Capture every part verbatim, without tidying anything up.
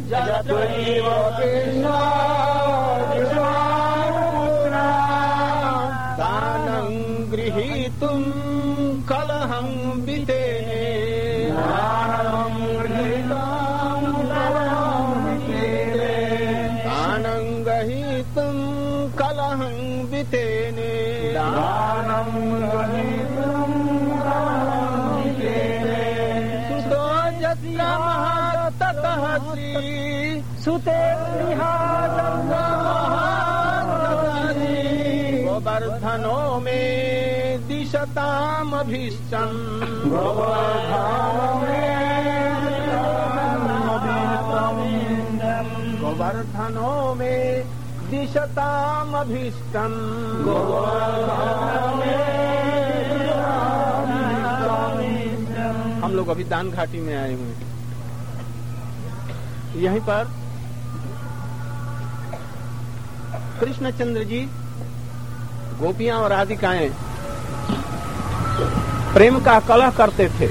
जत्वैव कृष्णो विश्वामित्रा दानं गृहीतुं कलहं वितेने दानं गृहीतुं कलहं वितेने दानं गृहीतुं कलहं वितेने दानं गृहीतुं कलहं वितेने सुतो जत्यामः ततः श्री सुते गोवर्धनो मे दिशतामभीष्टम् गोवर्धनो मे दिशतामभीष्टम् हम लोग अभी दान घाटी में आए हुए हैं। यहीं पर कृष्णचंद्र जी गोपियां और राधिकाएं प्रेम का कलह करते थे।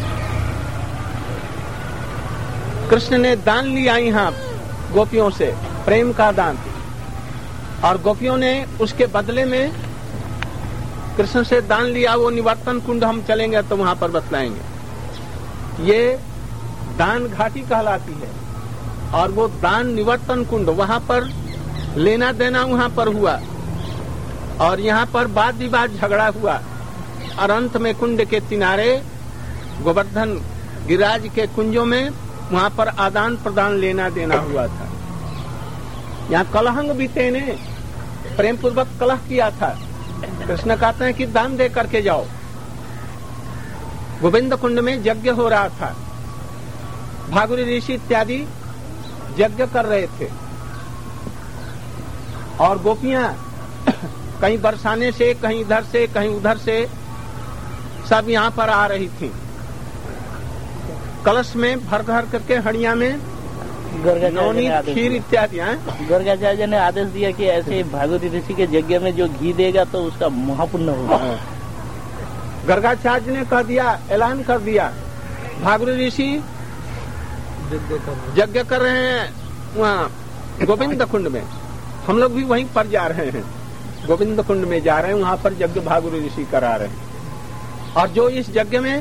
कृष्ण ने दान लिया यहाँ गोपियों से, प्रेम का दान, और गोपियों ने उसके बदले में कृष्ण से दान लिया। वो निवर्तन कुंड हम चलेंगे तो वहां पर बतलाएंगे। ये दान घाटी कहलाती है और वो दान निवर्तन कुंड, वहां पर लेना देना वहां पर हुआ और यहाँ पर वाद विवाद झगड़ा हुआ और अंत में कुंड के किनारे गोवर्धन गिरिराज के कुंजों में वहां पर आदान प्रदान लेना देना हुआ था। यहाँ कलहंग बीते ने प्रेम पूर्वक कलह किया था। कृष्ण कहते हैं कि दान दे करके जाओ। गोविंद कुंड में यज्ञ हो रहा था, भागुरी ऋषि इत्यादि यज्ञ कर रहे थे और गोपियां कहीं बरसाने से, कहीं इधर से, कहीं उधर से सब यहाँ पर आ रही थी। कलश में भर भर करके हड़िया में नौनी खीर इत्यादि। गर्गाचार्य ने आदेश दिया कि ऐसे भागवती ऋषि के यज्ञ में जो घी देगा तो उसका महापुण्य होगा। गर्गाचार्य ने कह दिया, ऐलान कर दिया, भागवती ऋषि यज्ञ कर रहे हैं वहाँ गोविंद कुंड में, हम लोग भी वहीं पर जा रहे हैं, गोविंद कुंड में जा रहे हैं, वहाँ पर यज्ञ भागवती ऋषि करा रहे हैं। और जो इस यज्ञ में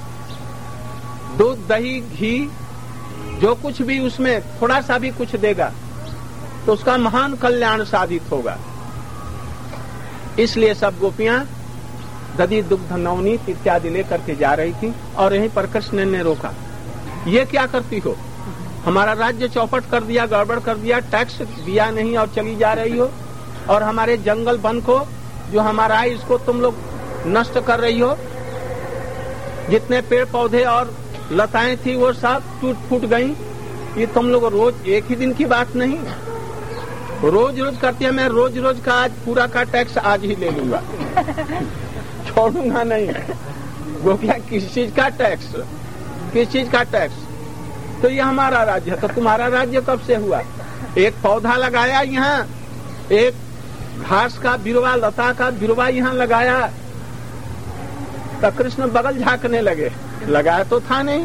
दूध दही घी जो कुछ भी उसमें थोड़ा सा भी कुछ देगा तो उसका महान कल्याण साधित होगा। इसलिए सब गोपियां दधि दुग्ध नवनीत इत्यादि लेकर के जा रही थी और यहीं पर कृष्ण ने रोका। ये क्या करती हो, हमारा राज्य चौपट कर दिया, गड़बड़ कर दिया, टैक्स दिया नहीं और चली जा रही हो, और हमारे जंगल वन को जो हमारा है इसको तुम लोग नष्ट कर रही हो। जितने पेड़ पौधे और लताएं थी वो सब टूट फूट गई। ये तुम लोग रोज, एक ही दिन की बात नहीं, रोज रोज करती है। मैं रोज रोज का आज पूरा का टैक्स आज ही ले लूंगा, छोड़ूंगा नहीं। गोपियां किस चीज का टैक्स, किस चीज का टैक्स? तो ये हमारा राज्य है। तो तुम्हारा राज्य कब से हुआ? एक पौधा लगाया यहाँ, एक घास का बिरवा, लता का बिरवा यहाँ लगाया, तब कृष्ण बगल झांकने लगे। लगाया तो था नहीं।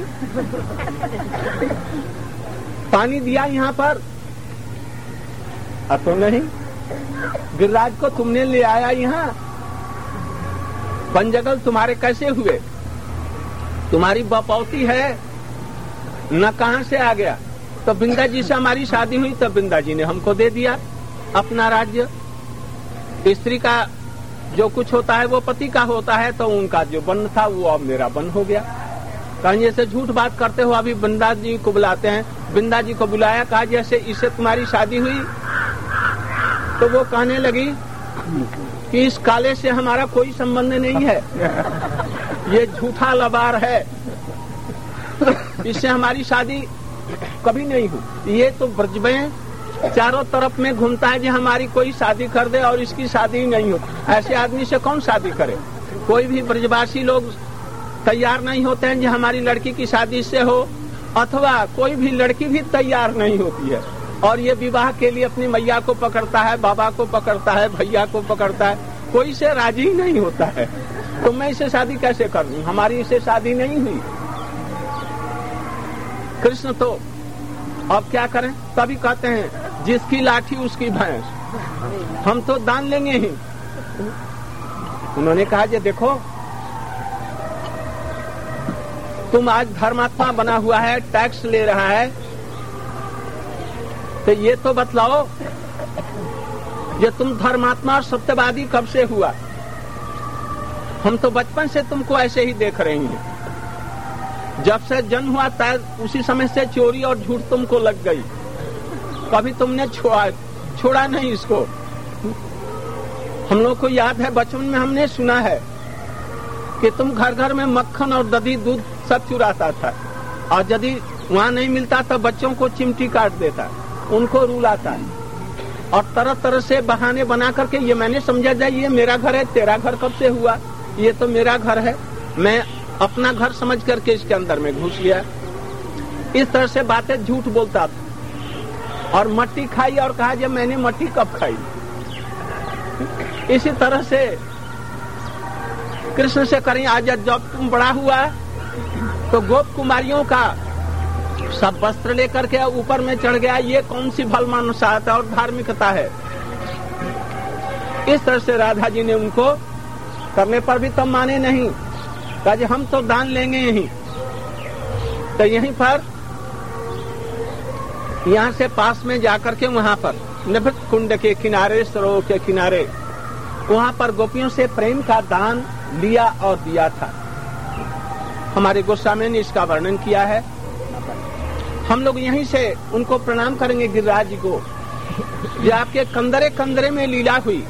पानी दिया यहाँ पर, अब तो नहीं। गिरिराज को तुमने ले आया यहाँ, बनजगल तुम्हारे कैसे हुए? तुम्हारी बपौती है न, कहाँ से आ गया? तो बिंदा जी से हमारी शादी हुई तो बिंदा जी ने हमको दे दिया अपना राज्य। स्त्री का जो कुछ होता है वो पति का होता है, तो उनका जो वन था वो अब मेरा वन हो गया। कहीं जैसे झूठ बात करते हो, अभी बिंदा जी को बुलाते हैं, बिंदा जी को बुलाया, कहा जैसे इससे तुम्हारी शादी हुई, तो वो कहने लगी कि इस काले से हमारा कोई संबंध नहीं है, ये झूठा लबार है, इससे हमारी शादी कभी नहीं हुई। ये तो ब्रज में चारों तरफ में घूमता है जो हमारी कोई शादी कर दे और इसकी शादी नहीं हो। ऐसे आदमी से कौन शादी करे? कोई भी ब्रजवासी लोग तैयार नहीं होते हैं जो हमारी लड़की की शादी से हो, अथवा कोई भी लड़की भी तैयार नहीं होती है और ये विवाह के लिए अपनी मैया को पकड़ता है, बाबा को पकड़ता है, भैया को पकड़ता है, कोई इसे राजी नहीं होता है। तो मैं इसे शादी कैसे कर लूं? हमारी इसे शादी नहीं हुई। कृष्ण तो अब क्या करें? तभी कहते हैं जिसकी लाठी उसकी भैंस, हम तो दान लेंगे ही। उन्होंने कहा जे देखो तुम आज धर्मात्मा बना हुआ है, टैक्स ले रहा है, तो ये तो बतलाओ ये तुम धर्मात्मा और सत्यवादी कब से हुआ? हम तो बचपन से तुमको ऐसे ही देख रहे हैं, जब से जन्म हुआ था उसी समय से चोरी और झूठ तुमको लग गई, कभी तुमने छोड़ा छोड़ा नहीं इसको। हम लोग को याद है बचपन में हमने सुना है कि तुम घर घर में मक्खन और दही दूध सब चुराता था, और यदि वहाँ नहीं मिलता तो बच्चों को चिमटी काट देता, उनको रुलाता, और तरह तरह से बहाने बना करके ये मैंने समझा जाए ये मेरा घर है, तेरा घर कब से हुआ? ये तो मेरा घर है, मैं अपना घर समझ करके इसके अंदर में घुस गया। इस तरह से बातें झूठ बोलता था, और मट्टी खाई और कहा जब मैंने मट्टी कब खाई। इसी तरह से कृष्ण से करें आज जब तुम बड़ा हुआ तो गोप कुमारियों का सब वस्त्र लेकर के ऊपर में चढ़ गया, ये कौन सी भलमानुषता और धार्मिकता है? इस तरह से राधा जी ने उनको करने पर भी तब माने नहीं, कहा हम तो दान लेंगे यहीं। तो यहीं पर यहाँ से पास में जाकर के वहाँ पर निभृत कुंड के किनारे, सरोवर के किनारे, वहाँ पर गोपियों से प्रेम का दान लिया और दिया था। हमारे गोस्वामी ने इसका वर्णन किया है। हम लोग यहीं से उनको प्रणाम करेंगे गिरिराज जी को, जो आपके कंदरे कंदरे में लीला हुई।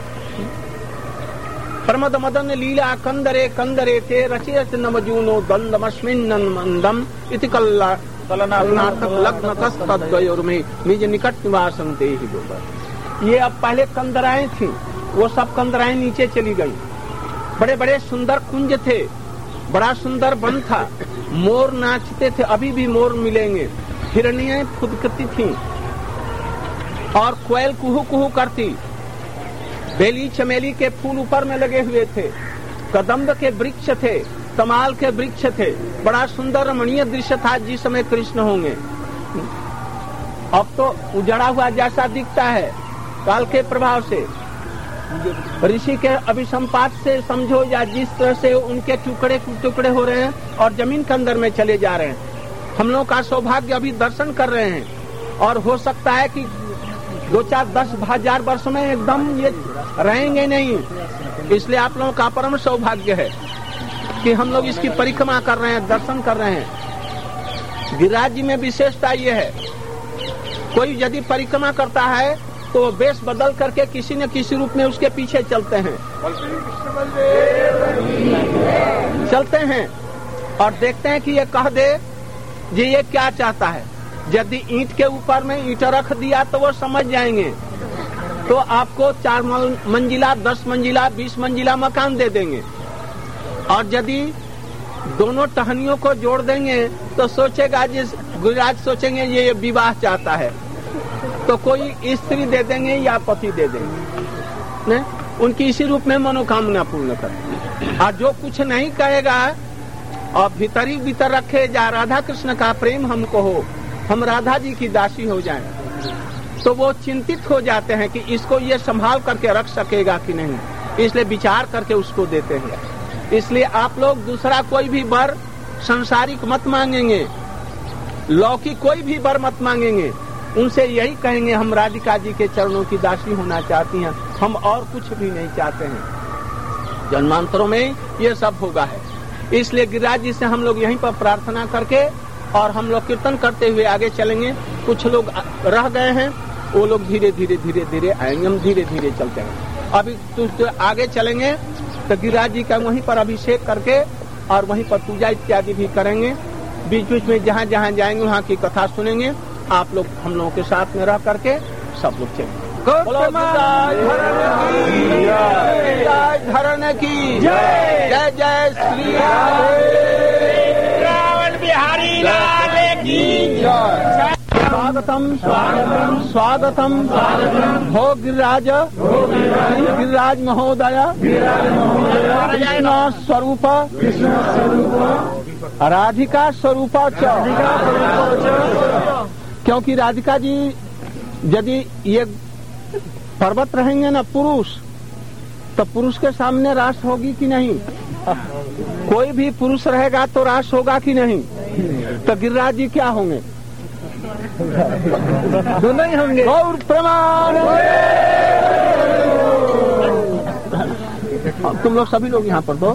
प्रमद मदन लीला कंदरे कंदरे ते रचयत नवजूनो दंदमस्मिन् मंदम इति कल्ला कलनार्थक लग्न तस्तद्वयोर्मे निज निकट निवासन देहि गोबर। ये अब पहले कंदराएं थी, वो सब कंदराएं नीचे चली गई। बड़े बड़े सुंदर कुंज थे, बड़ा सुंदर वन था, मोर नाचते थे, अभी भी मोर मिलेंगे, हिरनियां फुदकती थी और कोयल कुहू कुहू करती, बेली चमेली के फूल ऊपर में लगे हुए थे, कदम्ब के वृक्ष थे, तमाल के वृक्ष थे, बड़ा सुंदर रमणीय दृश्य था जिस समय कृष्ण होंगे। अब तो उजड़ा हुआ जैसा दिखता है काल के प्रभाव से, ऋषि के अभिसंपात से समझो, या जिस तरह से उनके टुकड़े टुकड़े हो रहे हैं और जमीन के अंदर में चले जा रहे हैं। हम लोग का सौभाग्य अभी दर्शन कर रहे हैं, और हो सकता है कि दो चार दस हजार वर्ष में एकदम ये रहेंगे नहीं। इसलिए आप लोगों का परम सौभाग्य है कि हम लोग इसकी परिक्रमा कर रहे हैं, दर्शन कर रहे हैं। गिरिराज जी में विशेषता ये है, कोई यदि परिक्रमा करता है तो वेश बदल करके किसी न किसी रूप में उसके पीछे चलते हैं चलते हैं और देखते हैं कि ये कह दे जी ये क्या चाहता है। यदि ईंट के ऊपर में ईंट रख दिया तो वो समझ जाएंगे, तो आपको चार मंजिला, दस मंजिला, बीस मंजिला मकान दे देंगे। और यदि दोनों टहनियों को जोड़ देंगे तो सोचेगा जिस गुजरात सोचेंगे ये विवाह चाहता है, तो कोई स्त्री दे देंगे या पति दे देंगे, ने? उनकी इसी रूप में मनोकामना पूर्ण कर। और जो कुछ नहीं कहेगा और भीतर ही भीतर रखे जा राधा कृष्ण का प्रेम हमको हो, हम राधा जी की दासी हो जाएं, तो वो चिंतित हो जाते हैं कि इसको ये संभाल करके रख सकेगा कि नहीं, इसलिए विचार करके उसको देते हैं। इसलिए आप लोग दूसरा कोई भी वर संसारिक मत मांगेंगे, लौकिक कोई भी वर मत मांगेंगे, उनसे यही कहेंगे हम राधिका जी के चरणों की दासी होना चाहती हैं, हम और कुछ भी नहीं चाहते हैं। जन्मांतरों में ये सब होगा है। इसलिए गिरिराज जी से हम लोग यहीं पर प्रार्थना करके और हम लोग कीर्तन करते हुए आगे चलेंगे। कुछ लोग रह गए हैं, वो लोग धीरे धीरे धीरे धीरे आएंगे, हम धीरे धीरे चलते हैं। अभी तो आगे चलेंगे तो गिरिराज जी का वहीं पर अभिषेक करके और वहीं पर पूजा इत्यादि भी करेंगे। बीच बीच में जहाँ जहाँ जाएंगे वहाँ की कथा सुनेंगे। आप लोग हम लोगों के साथ में रह करके सब लोग चलेंगे। धरण की जय जय श्री रावण बिहारी लाल की जय। स्वागतम स्वागतम स्वागतम हो गिरिराज गिरिराज महोदय कृष्ण स्वरूप राधिका स्वरूप क्योंकि राधिका जी यदि ये पर्वत रहेंगे ना पुरुष, तो पुरुष के सामने रास होगी कि नहीं? कोई भी पुरुष रहेगा तो रास होगा कि नहीं? तो गिरिराज जी क्या होंगे? दोनों ही होंगे। और प्रमाण तुम लोग सभी लोग यहाँ पर तो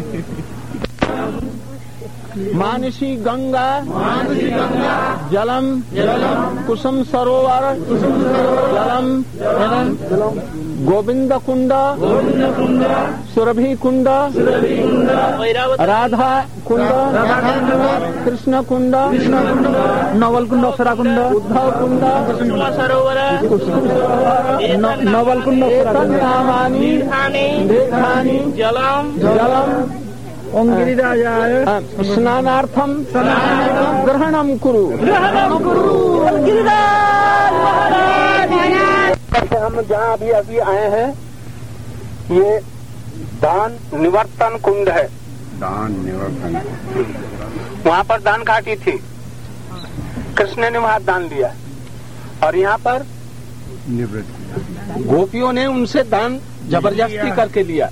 मानसी गंगा, मानसी गंगा जलम, जलम कुसुम सरोवर, कुसुम जलम, जलम गोविंद कुंड, गोविंद कुंड सुरभि कुंड, सुरभि कुंड राधा कुंड, कृष्ण कुंड, कृष्ण कुंड नवल कुंड, अप्सरा कुंड, उद्धव कुंड, कुसुम सरोवर, कुसुम सरोवर नवल कुंड, नामानि देखानि जलम, जलम ओम गिरिराजाय स्नानार्थम ग्रहणम कुरु, ग्रहणम कुरु गिरिराज महाराज। हम जहाँ अभी अभी आए हैं ये दान निवर्तन कुंड है। दान निवर्तन, वहाँ पर दान घाटी थी, कृष्ण ने वहाँ दान लिया और यहाँ पर निवृत्त गोपियों ने उनसे दान जबरदस्ती करके लिया।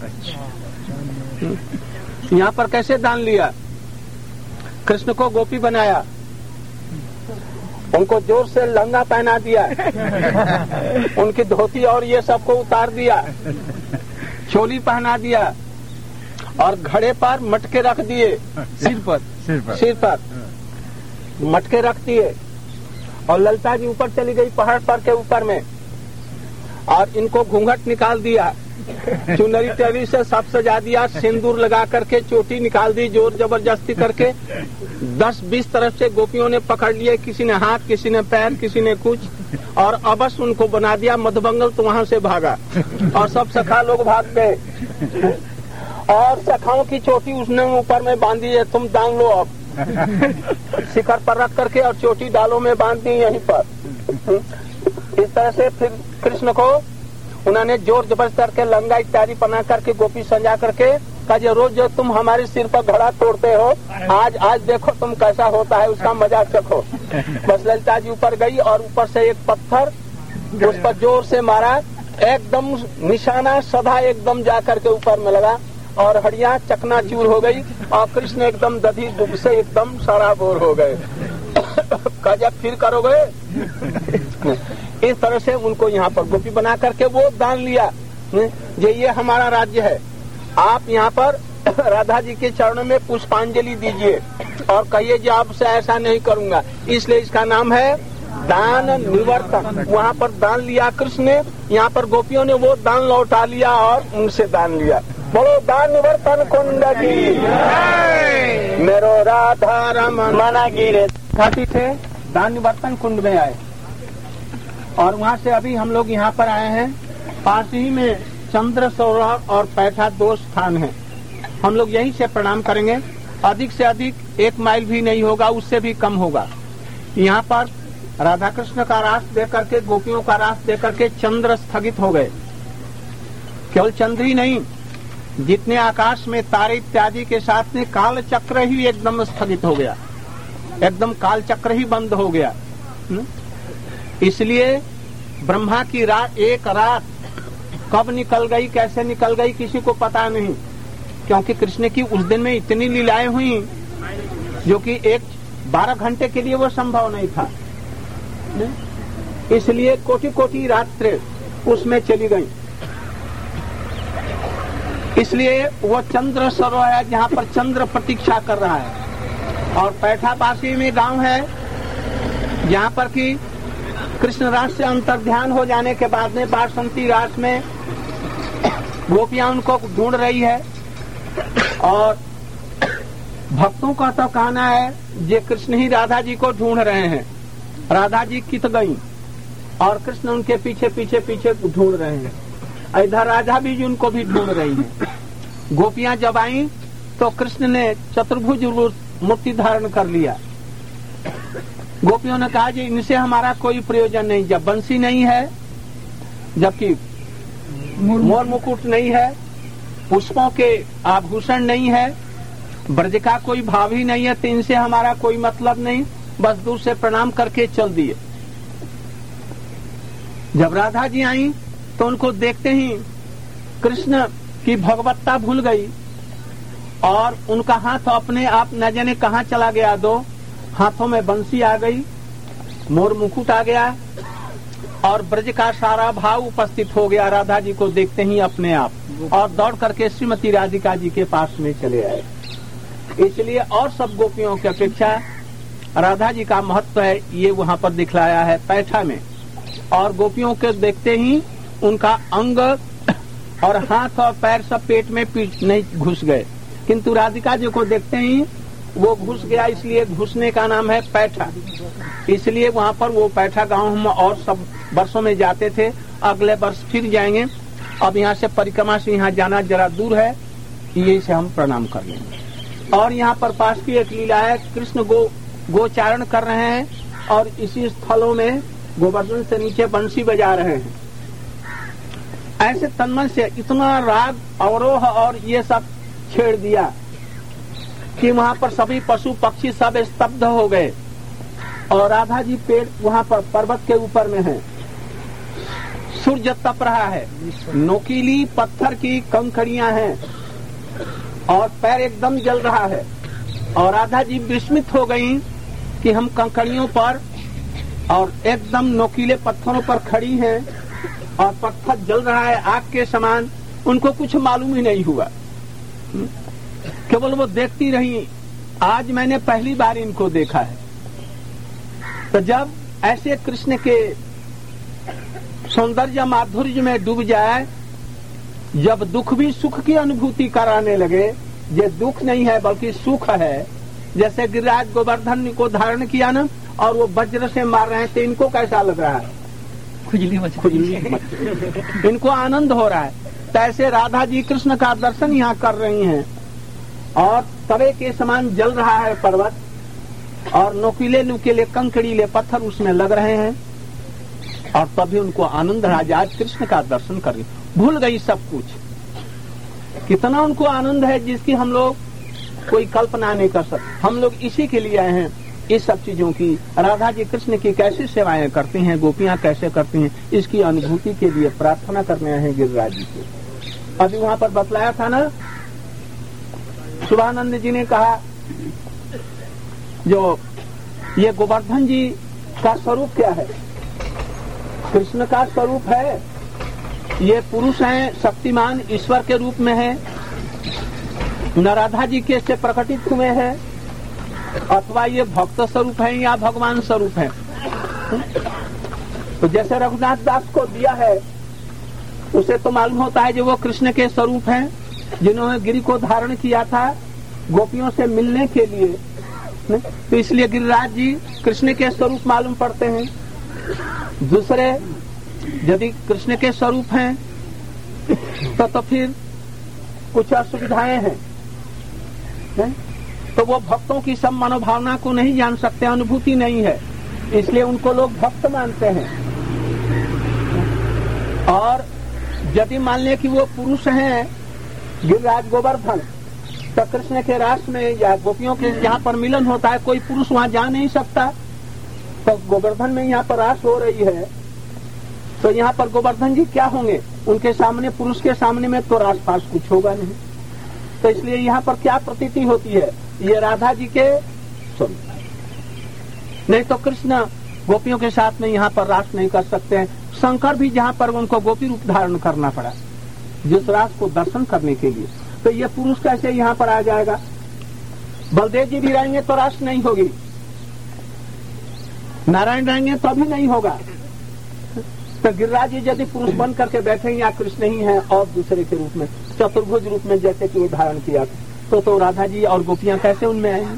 यहाँ पर कैसे दान लिया? कृष्ण को गोपी बनाया, उनको जोर से लंगा पहना दिया, उनकी धोती और ये सबको उतार दिया, चोली पहना दिया और घड़े पर मटके रख दिए, सिर पर सिर पर सिर पर मटके रख दिए और ललिता जी ऊपर चली गई पहाड़ पर के ऊपर में और इनको घूंघट निकाल दिया, चुनरी टेरी से सब सजा दिया, सिंदूर लगा करके चोटी निकाल दी जोर जबरदस्ती करके। दस बीस तरफ से गोपियों ने पकड़ लिए, किसी ने हाथ, किसी ने पैर, किसी ने कुछ, और अबस उनको बना दिया। मधुबंगल तो वहाँ से भागा और सब सखा लोग भाग गए और सखाओं की चोटी उसने ऊपर में बांधी है, तुम दान लो अब। शिखर पर रख करके और चोटी डालों में बांध दी यहीं पर। इस तरह से फिर कृष्ण को उन्होंने जोर जबरदस्त करके लंगा इत्यादि बना करके गोपी सजा करके कहा, जो रोज जो तुम हमारे सिर पर घड़ा तोड़ते हो, आज आज देखो तुम कैसा होता है, उसका मजाक चखो। बस ललिता जी ऊपर गई और ऊपर से एक पत्थर उस पर जोर से मारा, एकदम निशाना सदा एकदम जा करके ऊपर में लगा और हड्डियां चकनाचूर हो गई और कृष्ण एकदम दधी दुख से एकदम सराबोर हो गए। कहा, जब फिर करोगे? इस तरह से उनको यहाँ पर गोपी बना करके वो दान लिया, जो ये हमारा राज्य है, आप यहाँ पर राधा जी के चरणों में पुष्पांजलि दीजिए और कहिए जी आपसे ऐसा नहीं करूंगा। इसलिए इसका नाम है दान निवर्तन। वहाँ पर दान लिया कृष्ण ने, यहाँ पर गोपियों ने वो दान लौटा लिया और उनसे दान लिया। बोलो दान निवर्तन कुंड की मेरो राधा रमन मना गिरे। घाटी से दान निवर्तन कुंड में आए और वहाँ से अभी हम लोग यहाँ पर आए हैं। पास ही में चंद्र सरोवर और पैठा दो स्थान हैं। हम लोग यहीं से प्रणाम करेंगे। अधिक से अधिक एक माइल भी नहीं होगा, उससे भी कम होगा। यहाँ पर राधा कृष्ण का रास दे करके, गोपियों का रास दे करके चंद्र स्थगित हो गए। केवल चंद्र ही नहीं, जितने आकाश में तारे इत्यादि के साथ में काल चक्र ही एकदम स्थगित हो गया, एकदम काल चक्र ही बंद हो गया। इसलिए ब्रह्मा की रात, एक रात कब निकल गई, कैसे निकल गई, किसी को पता नहीं, क्योंकि कृष्ण की उस दिन में इतनी लीलाएं हुई जो कि एक बारह घंटे के लिए वो संभव नहीं था। इसलिए कोटि कोटि रात्रि उसमें चली गई। इसलिए वो चंद्र सरोवर है जहाँ पर चंद्र प्रतीक्षा कर रहा है। और पैठापासी में गांव है जहाँ पर कि कृष्ण रास से अंतर्ध्यान हो जाने के बाद में बासंती रास में गोपियां उनको ढूंढ रही है और भक्तों का तो कहना है ये कृष्ण ही राधा जी को ढूंढ रहे हैं। राधा जी कित गई और कृष्ण उनके पीछे पीछे पीछे ढूंढ रहे हैं। इधर राधा भी उनको भी ढूंढ रही है। गोपियां जब आई तो कृष्ण ने चतुर्भुज मूर्ति धारण कर लिया। गोपियों ने कहा जी इनसे हमारा कोई प्रयोजन नहीं, जब बंसी नहीं है, जबकि मोर मुकुट नहीं है, पुष्पों के आभूषण नहीं है, ब्रज का कोई भाव ही नहीं है, तो इनसे हमारा कोई मतलब नहीं। बस दूर से प्रणाम करके चल दिए। जब राधा जी आई तो उनको देखते ही कृष्ण की भगवत्ता भूल गई और उनका हाथ अपने आप न जाने कहाँ चला गया। दो हाथों में बंसी आ गई, मोर मुकुट आ गया और ब्रज का सारा भाव उपस्थित हो गया राधा जी को देखते ही अपने आप, और दौड़ करके श्रीमती राधिका जी के पास में चले आए। इसलिए और सब गोपियों की अपेक्षा राधा जी का महत्व है ये वहाँ पर दिखलाया है पैठा में। और गोपियों के देखते ही उनका अंग और हाथ और पैर सब पेट में पीठ नहीं घुस गए, किंतु राधिका जी को देखते ही वो घुस गया, इसलिए घुसने का नाम है पैठा। इसलिए वहाँ पर वो पैठा गांव हम और सब वर्षों में जाते थे, अगले वर्ष फिर जाएंगे। अब यहाँ से परिक्रमा से यहाँ जाना जरा दूर है, यही से हम प्रणाम कर लेंगे। और यहाँ पर पास की एक लीला है, कृष्ण गो गोचारण कर रहे हैं और इसी स्थलों में गोवर्धन से नीचे बंसी बजा रहे हैं। ऐसे तन्मय से इतना राग अवरोह और ये सब छेड़ दिया कि वहाँ पर सभी पशु पक्षी सब स्तब्ध हो गए। और राधा जी पेड़ वहाँ पर पर्वत के ऊपर में है, सूर्य तप रहा है, नोकीली पत्थर की कंकड़ियां हैं और पैर एकदम जल रहा है। और राधा जी विस्मित हो गई कि हम कंकड़ियों पर और एकदम नोकीले पत्थरों पर खड़ी हैं और पत्थर जल रहा है आग के समान। उनको कुछ मालूम ही नहीं हुआ, केवल वो देखती रही। आज मैंने पहली बार इनको देखा है। तो जब ऐसे कृष्ण के सौंदर्य माधुर्य में डूब जाए, जब दुख भी सुख की अनुभूति कराने लगे, ये दुख नहीं है बल्कि सुख है। जैसे गिरिराज गोवर्धन को धारण किया ना और वो वज्र से मार रहे हैं, तो इनको कैसा लग रहा है? खुजली मच खुजली मच इनको आनंद हो रहा है। तो ऐसे राधा जी कृष्ण का दर्शन यहाँ कर रही हैं और तवे के समान जल रहा है पर्वत और नोकीले नुकीले कंकड़ीले पत्थर उसमें लग रहे हैं और तभी उनको आनंद रहा। आज कृष्ण का दर्शन कर रही, भूल गई सब कुछ। कितना उनको आनंद है जिसकी हम लोग कोई कल्पना नहीं कर सकते। हम लोग इसी के लिए आए हैं, इस सब चीजों की। राधा जी कृष्ण की कैसी सेवाएं करती हैं, गोपियां कैसे करती हैं, इसकी अनुभूति के लिए प्रार्थना करने आए हैं गिरिराज जी को। अभी वहाँ पर बतलाया था ना, शुभानंद जी ने कहा जो ये गोवर्धन जी का स्वरूप क्या है? कृष्ण का स्वरूप है। ये पुरुष हैं, शक्तिमान ईश्वर के रूप में है, न राधा जी के से प्रकटित हुए हैं, अथवा ये भक्त स्वरूप है या भगवान स्वरूप है। तो जैसे रघुनाथ दास को दिया है, उसे तो मालूम होता है जो वो कृष्ण के स्वरूप हैं, जिन्होंने गिरि को धारण किया था गोपियों से मिलने के लिए। तो इसलिए गिरिराज जी कृष्ण के स्वरूप मालूम पड़ते हैं। दूसरे यदि कृष्ण के स्वरूप हैं तो तो फिर कुछ असुविधाएं हैं, है? तो वो भक्तों की सब मनोभावना को नहीं जान सकते, अनुभूति नहीं है, इसलिए उनको लोग भक्त मानते हैं। और यदि मान लें कि वो पुरुष हैं गिरिराज गोवर्धन, तो कृष्ण के रास में या गोपियों के जहाँ पर मिलन होता है कोई पुरुष वहाँ जा नहीं सकता। तो गोवर्धन में यहाँ पर रास हो रही है, तो यहाँ पर गोवर्धन जी क्या होंगे? उनके सामने, पुरुष के सामने में तो रास पास कुछ होगा नहीं। तो इसलिए यहाँ पर क्या प्रतीति होती है? ये राधा जी के स्वरूप। नहीं तो कृष्ण गोपियों के साथ में यहाँ पर रास नहीं कर सकते हैं। शंकर भी जहाँ पर उनको गोपी रूप धारण करना पड़ा जिस रास को दर्शन करने के लिए, तो ये पुरुष कैसे यहाँ पर आ जाएगा? बलदेव जी भी रहेंगे तो रास नहीं होगी, नारायण रहेंगे तो भी नहीं होगा। तो गिरिराज जी यदि पुरुष बन करके बैठे या कृष्ण ही हैं और दूसरे के रूप में, चतुर्भुज रूप में जैसे कि वो धारण किया तो तो राधा जी और गोपियां कैसे उनमें आएंगी?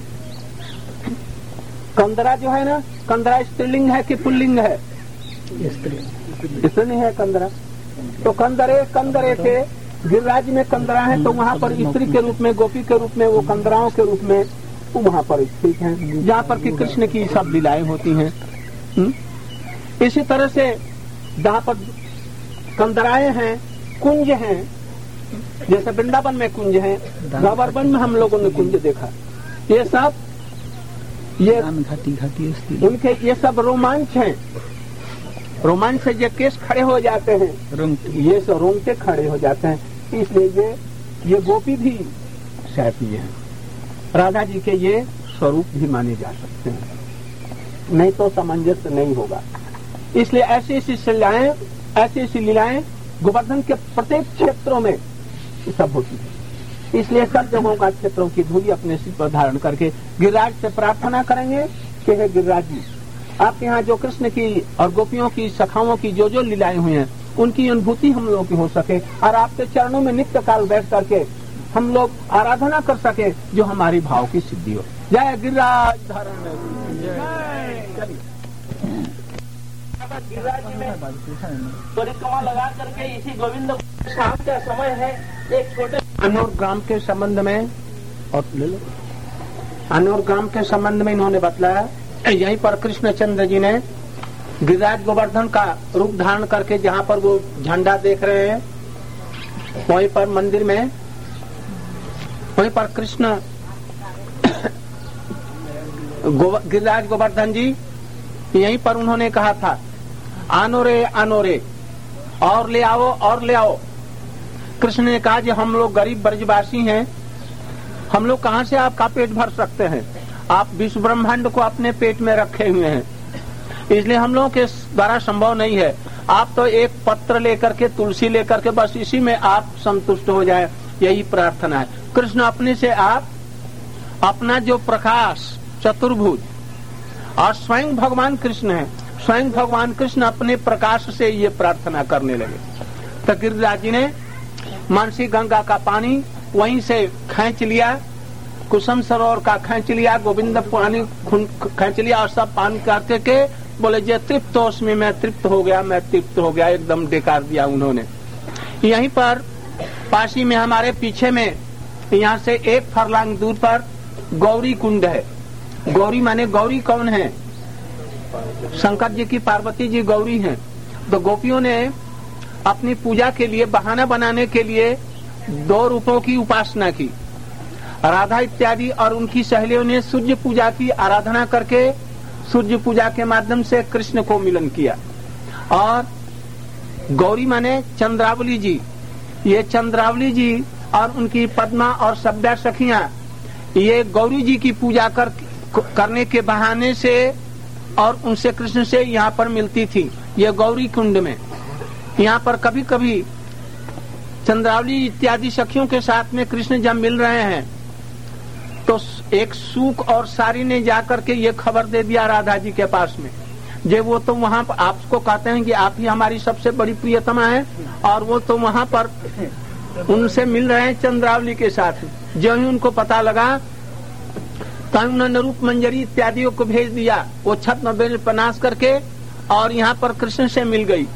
कंदरा जो है ना, कंदरा स्त्रीलिंग है कि पुल्लिंग है? स्त्रीलिंग है कंदरा। तो कंदरे कंदरे के गिरिराज में कंदरा है, तो वहाँ पर स्त्री के रूप में, गोपी के रूप में, वो कंदराओं के रूप में वहाँ पर स्थित हैं, जहाँ पर कि कृष्ण की सब लीलाएं होती हैं। इसी तरह से जहाँ पर कंदराएं हैं, कुंज हैं, जैसे वृंदावन में कुंज हैं, गोवर्धन में हम लोगों ने कुंज देखा, ये सब ये घाटी घाटी इसलिए उनके ये सब रोमांच हैं। रोमांच से जो केस खड़े हो जाते हैं, ये सब रोंगटे खड़े हो जाते हैं। इसलिए ये ये गोपी भी शैपी हैं, राधा जी के ये स्वरूप भी माने जा सकते हैं, नहीं तो सामंजस्य नहीं होगा। इसलिए ऐसी ऐसी लीलाएं ऐसी ऐसी लीलाएं गोवर्धन के प्रत्येक क्षेत्रों में सब होती है। इसलिए सब जगहों का क्षेत्रों की धूलि अपने सिर पर धारण करके गिरिराज से प्रार्थना करेंगे कि हे गिरिराज जी, आपके यहाँ जो कृष्ण की और गोपियों की सखाओं की जो जो लीलाएं हुई हैं उनकी अनुभूति हम लोगों की हो सके और आपके चरणों में नित्य काल बैठ करके हम लोग आराधना कर सके, जो हमारी भाव की सिद्धि हो। जय गिरिराज धारण परिक्रमा लगा करके इसी गोविंद शाम का समय है। एक छोटे अनौर ग्राम के संबंध में और ले लो अनौर ग्राम के संबंध में इन्होंने बतलाया, यहीं पर कृष्णचंद्र जी ने गिरिराज गोवर्धन का रूप धारण करके जहाँ पर वो झंडा देख रहे हैं वहीं पर मंदिर में वहीं पर कृष्ण गिरिराज गोवर्धन जी यहीं पर उन्होंने कहा था, आनो रे आनो रे, और ले आओ और ले आओ। कृष्ण ने कहा कि हम लोग गरीब ब्रजवासी हैं, हम लोग कहाँ से आपका पेट भर सकते हैं, आप विश्व ब्रह्मांड को अपने पेट में रखे हुए हैं, इसलिए हम लोगों के द्वारा संभव नहीं है। आप तो एक पत्र लेकर के तुलसी लेकर के बस इसी में आप संतुष्ट हो जाए, यही प्रार्थना है। कृष्ण अपने से आप अपना जो प्रकाश चतुर्भुज और स्वयं भगवान कृष्ण है, स्वयं भगवान कृष्ण अपने प्रकाश से ये प्रार्थना करने लगे। तो गिरिराज जी ने मानसी गंगा का पानी वहीं से खींच लिया, कुसुम सरोवर का खींच लिया, गोविंद पानी खींच लिया और सब पानी करके के बोले जे तृप्त हो, उसमें मैं तृप्त हो गया, मैं तृप्त हो गया, एकदम डेकार दिया उन्होंने। यहीं पर पासी में हमारे पीछे में यहाँ से एक फरलांग दूर पर गौरी कुंड है। गौरी माने गौरी कौन है? शंकर जी की पार्वती जी गौरी हैं। तो गोपियों ने अपनी पूजा के लिए बहाना बनाने के लिए दो रूपों की उपासना की, राधा इत्यादि, और उनकी सहेलियों ने सूर्य पूजा की आराधना करके सूर्य पूजा के माध्यम से कृष्ण को मिलन किया। और गौरी माने चंद्रावली जी, ये चंद्रावली जी और उनकी पद्मा और सभ्या सखियां ये गौरी जी की पूजा कर करने के बहाने से और उनसे कृष्ण से यहाँ पर मिलती थी। ये गौरी कुंड में यहाँ पर कभी कभी चंद्रावली इत्यादि सखियों के साथ में कृष्ण जब मिल रहे हैं तो एक सूक और सारी ने जाकर के ये खबर दे दिया राधा जी के पास में, जे वो तो वहाँ पर आपको कहते हैं कि आप ही हमारी सबसे बड़ी प्रियतमा है, और वो तो वहाँ पर उनसे मिल रहे हैं चंद्रावली के साथ। जो ही उनको पता लगा तो उन्होंने रूप मंजरी इत्यादियों को भेज दिया, वो छत में पनास करके और यहाँ पर कृष्ण से मिल गई।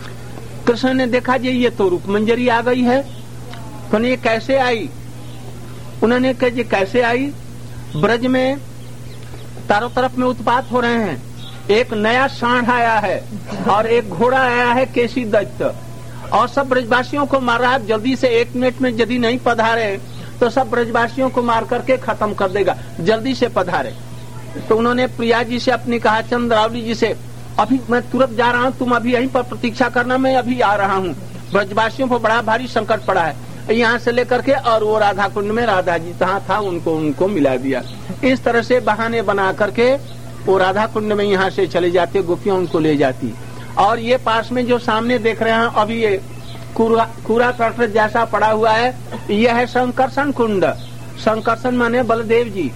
कृष्ण ने देखा जी ये तो रूप मंजरी आ गई है, तो ये कैसे आई? उन्होंने कहा जी कैसे आई? ब्रज में चारों तरफ में उत्पात हो रहे हैं, एक नया सांड आया है और एक घोड़ा आया है केसी दत्त, और सब ब्रजवासियों को मार रहा है। जल्दी से एक मिनट में यदि नहीं पधारे तो सब ब्रजवासियों को मार करके खत्म कर देगा, जल्दी से पधारे। तो उन्होंने प्रिया जी से अपनी कहा, चंद्रावली जी से, अभी मैं तुरंत जा रहा हूँ, तुम अभी यहीं पर प्रतीक्षा करना, मैं अभी आ रहा हूँ। ब्रजवासियों को बड़ा भारी संकट पड़ा है यहाँ से लेकर के, और वो राधा कुंड में राधा जी जहाँ था उनको उनको मिला दिया। इस तरह से बहाने बना करके वो राधा कुंड में यहाँ से चले जाते, गोपियां उनको ले जाती। और ये पास में जो सामने देख रहे हैं अभी ये कूड़ा कूड़ा करकट जैसा पड़ा हुआ है, यह है संकर्षण कुंड। संकर्षण माने बलदेव जी।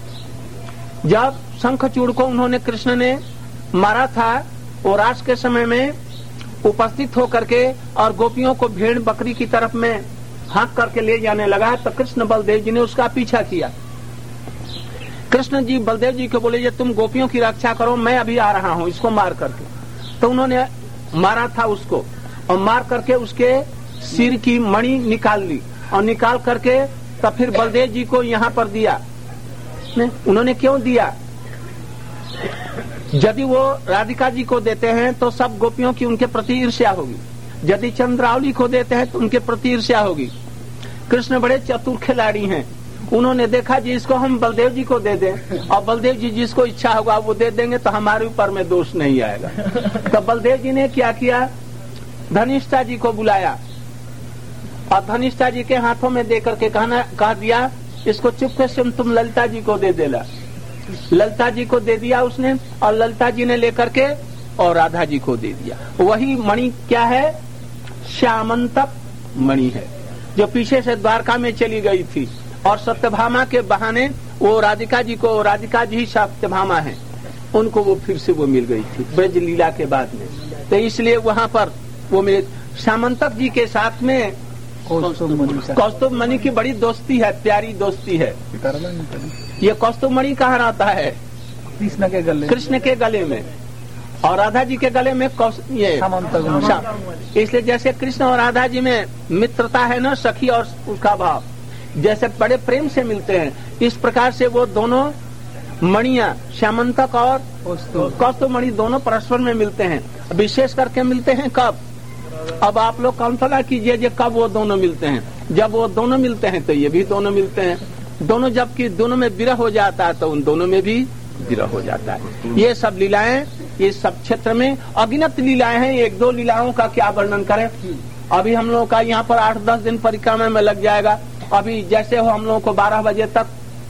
जब शंखचूड़ को उन्होंने कृष्ण ने मारा था, वो रास के समय में उपस्थित होकर के और गोपियों को भेड़ बकरी की तरफ में हाँक करके ले जाने लगा, तो कृष्ण बलदेव जी ने उसका पीछा किया। कृष्ण जी बलदेव जी को बोले, ये तुम गोपियों की रक्षा करो, मैं अभी आ रहा हूँ इसको मार करके। तो उन्होंने मारा था उसको, और मार करके उसके सिर की मणि निकाल ली, और निकाल करके तब फिर बलदेव जी को यहाँ पर दिया। उन्होंने क्यों दिया? यदि वो राधिका जी को देते हैं तो सब गोपियों की उनके प्रति ईर्ष्या होगी, यदि चंद्रावली को देते हैं तो उनके प्रति ईर्ष्या होगी। कृष्ण बड़े चतुर खिलाड़ी हैं, उन्होंने देखा जी इसको हम बलदेव जी को दे दें और बलदेव जी जिसको इच्छा होगा वो दे देंगे तो हमारे ऊपर में दोष नहीं आएगा। तो बलदेव जी ने क्या किया, धनिष्ठा जी को बुलाया और धनिष्ठा जी के हाथों में देकर के कहना कह दिया इसको चुपके से तुम ललिता जी को दे देला। ललिता जी को दे दिया उसने और ललिता जी ने लेकर के और राधा जी को दे दिया। वही मणि क्या है, श्यामंतक मणि है जो पीछे से द्वारका में चली गई थी और सत्यभामा के बहाने वो राधिका जी को, राधिका जी ही सत्यभामा है, उनको वो फिर से वो मिल गई थी ब्रज लीला के बाद में। तो इसलिए वहाँ पर वो मिले। श्यामंतक जी के साथ में कौस्तुभ मणि की बड़ी दोस्ती है, प्यारी दोस्ती है। ये कौस्तुभ मणि कहाँ रहता है, कृष्ण के गले, कृष्ण के गले में और राधा जी के गले में ये श्यामंतक। इसलिए जैसे कृष्ण और राधा जी में मित्रता है ना, सखी और उसका भाव जैसे बड़े प्रेम से मिलते हैं, इस प्रकार से वो दोनों मणियां श्यामंतक और कौस्तुभ मणि दोनों परस्पर में मिलते हैं। विशेष करके मिलते हैं कब, अब आप लोग कल्पना कीजिए जे कब वो दोनों मिलते हैं। जब वो दोनों मिलते हैं तो ये भी दोनों मिलते हैं। दोनों जबकि दोनों में विरह हो जाता है तो उन दोनों में भी विरह हो जाता है। ये सब लीलाएं, ये सब क्षेत्र में अगिनत लीलाएं हैं। एक दो लीलाओं का क्या वर्णन करें, अभी हम लोगों का यहाँ पर आठ दस दिन परिक्रमा में लग जाएगा। अभी जैसे हो हम लोगों को बारह बजे तक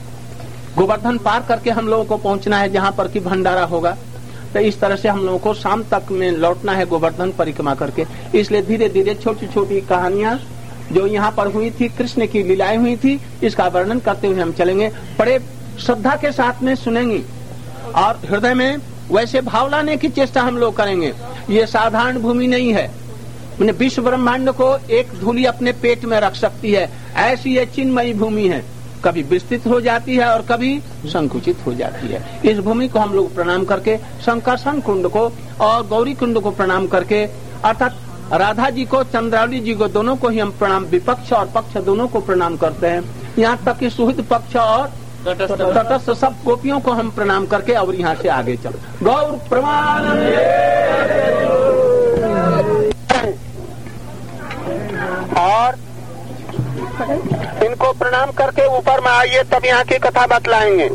गोवर्धन पार करके हम लोगों को पहुंचना है जहाँ पर की भंडारा होगा। तो इस तरह से हम लोगों को शाम तक में लौटना है गोवर्धन परिक्रमा करके। इसलिए धीरे धीरे छोटी छोटी कहानियां जो यहाँ पर हुई थी, कृष्ण की लीलाएं हुई थी, इसका वर्णन करते हुए हम चलेंगे। बड़े श्रद्धा के साथ में सुनेंगे और हृदय में वैसे भाव लाने की चेष्टा हम लोग करेंगे। ये साधारण भूमि नहीं है, विश्व ब्रह्मांड को एक धूली अपने पेट में रख सकती है, ऐसी ये चिन्मयी भूमि है। कभी विस्तृत हो जाती है और कभी संकुचित हो जाती है। इस भूमि को हम लोग प्रणाम करके शंकरसन कुंड को और गौरी कुंड को प्रणाम करके, अर्थात राधा जी को, चंद्रावली जी को, दोनों को ही हम प्रणाम, विपक्ष और पक्ष दोनों को प्रणाम करते हैं। यहाँ तक कि सुहित पक्ष और तटस्थ सब गोपियों को हम प्रणाम करके और यहाँ से आगे चलो। गौर प्रमानंद। और इनको प्रणाम करके ऊपर में आइए, तब यहाँ की कथा बतलाएंगे।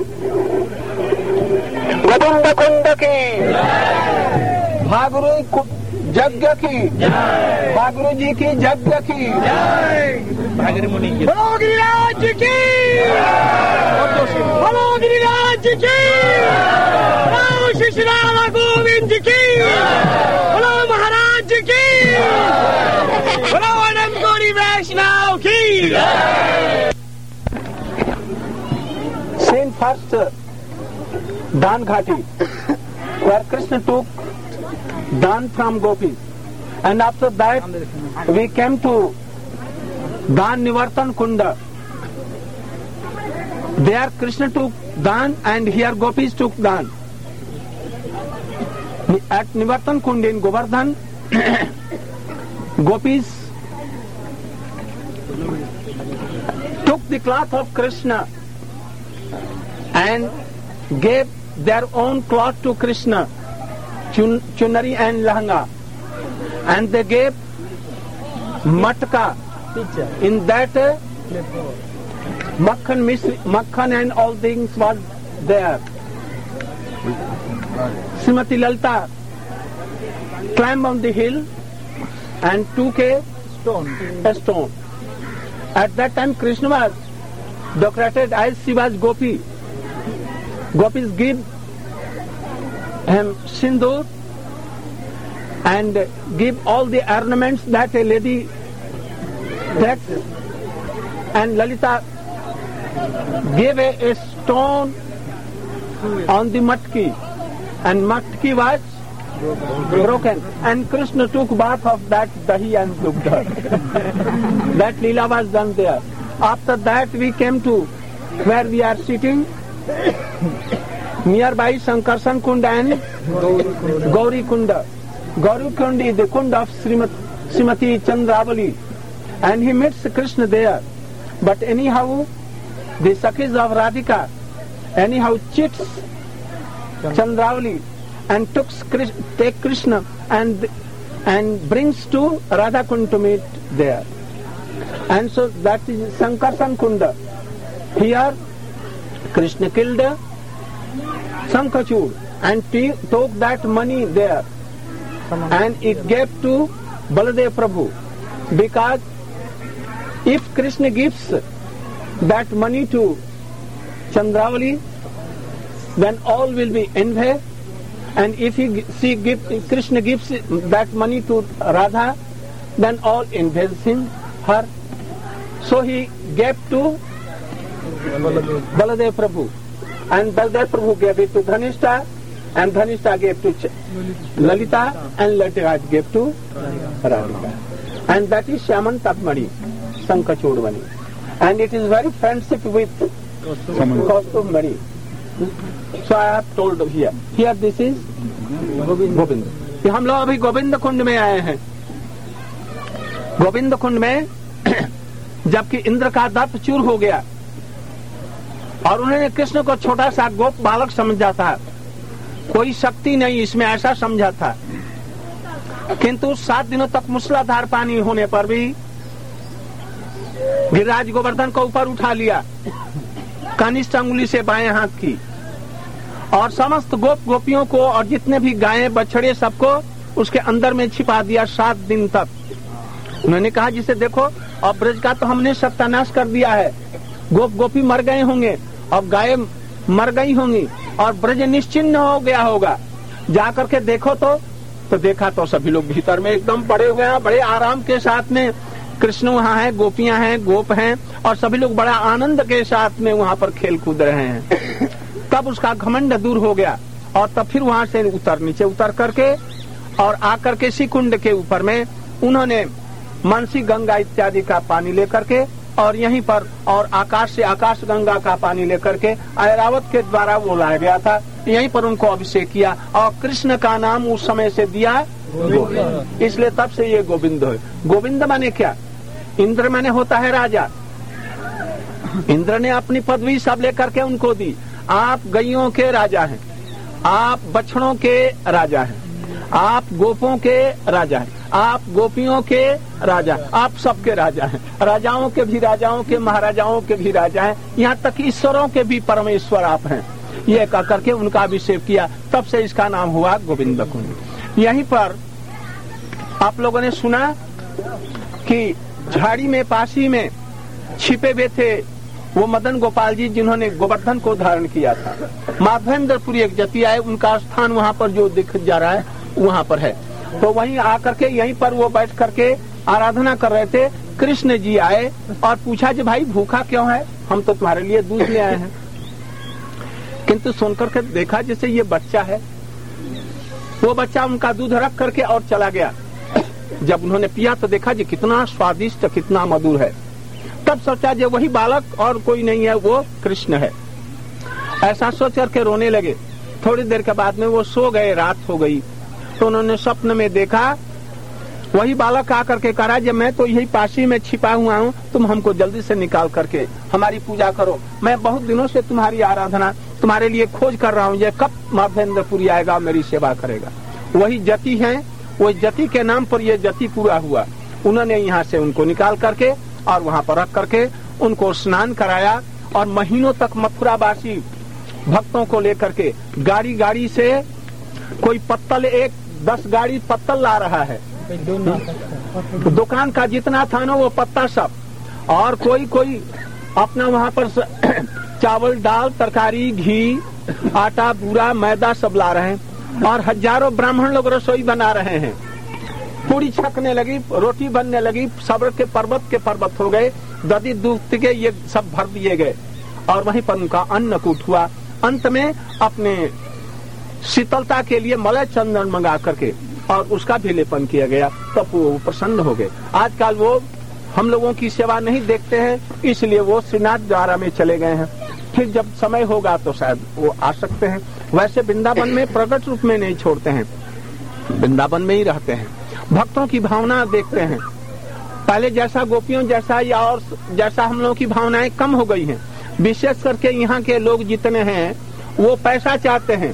गोविंद कुंड की, भागुरु यज्ञ की, भागुरु जी की यज्ञ की, भागीरथी मुनि की, बोलो गिरिराज की, बोलो गिरिराज की, बोलो श्री श्री राधा गोविंद की, बोलो महाराज की, बोलो अनंत गौरी वैष्णव की। Saint first Dan Ghati, where Krishna took Dan from gopis, and after that we came to Dan Nivartan Kunda. There Krishna took Dan and here gopis took Dan. At Nivartan Kunda in Govardhan, gopis took the cloth of Krishna and gave their own cloth to Krishna, chun, chunari and lahanga, and they gave matka. In that uh, makhan, misri, makhan and all things was there. Srimati Lalita climbed on the hill and took a stone. A stone. At that time Krishna was decorated as she was gopi. Gopis give him sindoor and give all the ornaments that a lady takes, and Lalita gave a, a stone on the matki, and matki was broken, and Krishna took bath of that dahi and dugdha. That leela was done there. After that we came to where we are sitting, nearby Sankarsan Kunda and Gauri Kunda. Gauri Kunda is the Kunda of Srimati Chandravali, and he meets Krishna there. But anyhow, the Sakhis of Radhika anyhow cheats Chandravali and took take Krishna and and brings to Radha Kunda to meet there. And so that is Sankarsan Kunda. Here, Krishna killed Sankachud and t- took that money there and it gave to Baladev Prabhu, because if Krishna gives that money to Chandravali, then all will be envy, and if he she give, Krishna gives that money to Radha, then all envies him, her. So he gave to Baladev Prabhu, and Baladev Prabhu gave it to Dhanishta, and Dhanishta gave to Ch- Lalita, and Lalita gave to Radhika. And that is Shyamantapmani, Sankachudmani. And it is very friendship with Kaustubmani. So I have told here. Here this is Govind. हम लोग अभी गोविंद कुंड में आए हैं. गोविंद कुंड में जबकि इंद्र का दर्प चूर हो गया और उन्होंने कृष्ण को छोटा सा गोप बालक समझा था, कोई शक्ति नहीं इसमें, ऐसा समझा था. किंतु सात दिनों तक मूसलाधार पानी होने पर भी गिरिराज गोवर्धन को ऊपर उठा लिया कनिष्ठ अंगुली से बाएं हाथ की, और समस्त गोप गोपियों को और जितने भी गायें बछड़े सबको उसके अंदर में छिपा दिया सात दिन तक. उन्होंने कहा जिसे देखो अब ब्रज का तो हमने सत्यानाश कर दिया है, गोप गोपी मर गए होंगे, अब गायें मर गई होंगी और ब्रज निश्चिन्न हो गया होगा, जा करके देखो तो तो देखा तो सभी लोग भीतर में एकदम पड़े हुए हैं, बड़े आराम के साथ में कृष्ण वहाँ है, गोपियां हैं, गोप हैं, और सभी लोग बड़ा आनंद के साथ में वहाँ पर खेल कूद रहे हैं. तब उसका घमंड दूर हो गया और तब फिर वहाँ से उतर नीचे उतर करके और आकर के इसी कुंड के ऊपर में उन्होंने मानसी गंगा इत्यादि का पानी लेकर के और यहीं पर और आकाश से आकाश गंगा का पानी लेकर के ऐरावत के द्वारा वो लाया गया था, यहीं पर उनको अभिषेक किया और कृष्ण का नाम उस समय से दिया गोविंद. इसलिए तब से ये गोविंद है. गोविंद माने क्या? इंद्र माने होता है राजा. इंद्र ने अपनी पदवी सब लेकर के उनको दी. आप गैयों के राजा हैं, आप बछड़ों के राजा हैं, आप गोपों के राजा हैं, आप गोपियों के राजा, आप सबके राजा हैं, राजाओं के भी राजाओं के, महाराजाओं के भी राजा हैं, यहाँ तक ईश्वरों के भी परमेश्वर आप हैं. ये कह करके उनका अभिषेक किया, तब से इसका नाम हुआ गोविंद कुंड. यहीं पर आप लोगों ने सुना कि झाड़ी में पासी में छिपे हुए थे वो मदन गोपाल जी जिन्होंने गोवर्धन को धारण किया था. माधवेंद्रपुरी एक जति आए, उनका स्थान वहाँ पर जो दिख जा रहा है वहाँ पर है. तो वहीं आकर के यहीं पर वो बैठ करके आराधना कर रहे थे. कृष्ण जी आए और पूछा जी भाई भूखा क्यों है? हम तो तुम्हारे लिए दूध ले आए हैं. किंतु सुनकर के देखा जैसे ये बच्चा है. वो बच्चा उनका दूध रख करके और चला गया. जब उन्होंने पिया तो देखा जी कितना स्वादिष्ट, कितना मधुर है. तब सोचा जो वही बालक और कोई नहीं है, वो कृष्ण है. ऐसा सोच करके रोने लगे. थोड़ी देर के बाद में वो सो गए, रात हो गई. तो उन्होंने स्वप्न में देखा वही बालक आकर के कहा जब मैं तो यही पासी में छिपा हुआ हूँ, तुम हमको जल्दी से निकाल करके हमारी पूजा करो. मैं बहुत दिनों से तुम्हारी आराधना, तुम्हारे लिए खोज कर रहा हूँ, ये कब माधवेंद्रपुरी आएगा, मेरी सेवा करेगा. वही जति है, वही जति के नाम पर ये जति पूरा हुआ. उन्होंने यहाँ से उनको निकाल करके और वहाँ पर रख करके उनको स्नान कराया और महीनों तक मथुरावासी भक्तों को लेकर के गाड़ी गाड़ी से कोई पत्तल, एक दस गाड़ी पत्तल ला रहा है, दुकान का जितना था ना वो पत्ता सब, और कोई कोई अपना वहाँ पर चावल दाल तरकारी घी आटा बूरा मैदा सब ला रहे हैं और हजारों ब्राह्मण लोग रसोई बना रहे हैं. पूरी छकने लगी, रोटी बनने लगी, सब्र के पर्वत के पर्वत हो गए, दधी दूध के ये सब भर दिए गए और वहीं पर उनका अन्नकूट हुआ. अंत में अपने शीतलता के लिए मलय चंदन मंगा करके और उसका भी लेपन किया गया, तब वो प्रसन्न हो गए. आजकल वो हम लोगों की सेवा नहीं देखते हैं, इसलिए वो श्रीनाथ द्वारा में चले गए हैं. फिर जब समय होगा तो शायद वो आ सकते हैं. वैसे वृंदावन में प्रकट रूप में नहीं छोड़ते हैं, वृंदावन में ही रहते हैं, भक्तों की भावना देखते हैं. पहले जैसा गोपियों जैसा या और जैसा हम लोगों की भावनाएं कम हो गई हैं. विशेष करके यहाँ के लोग जितने हैं वो पैसा चाहते हैं.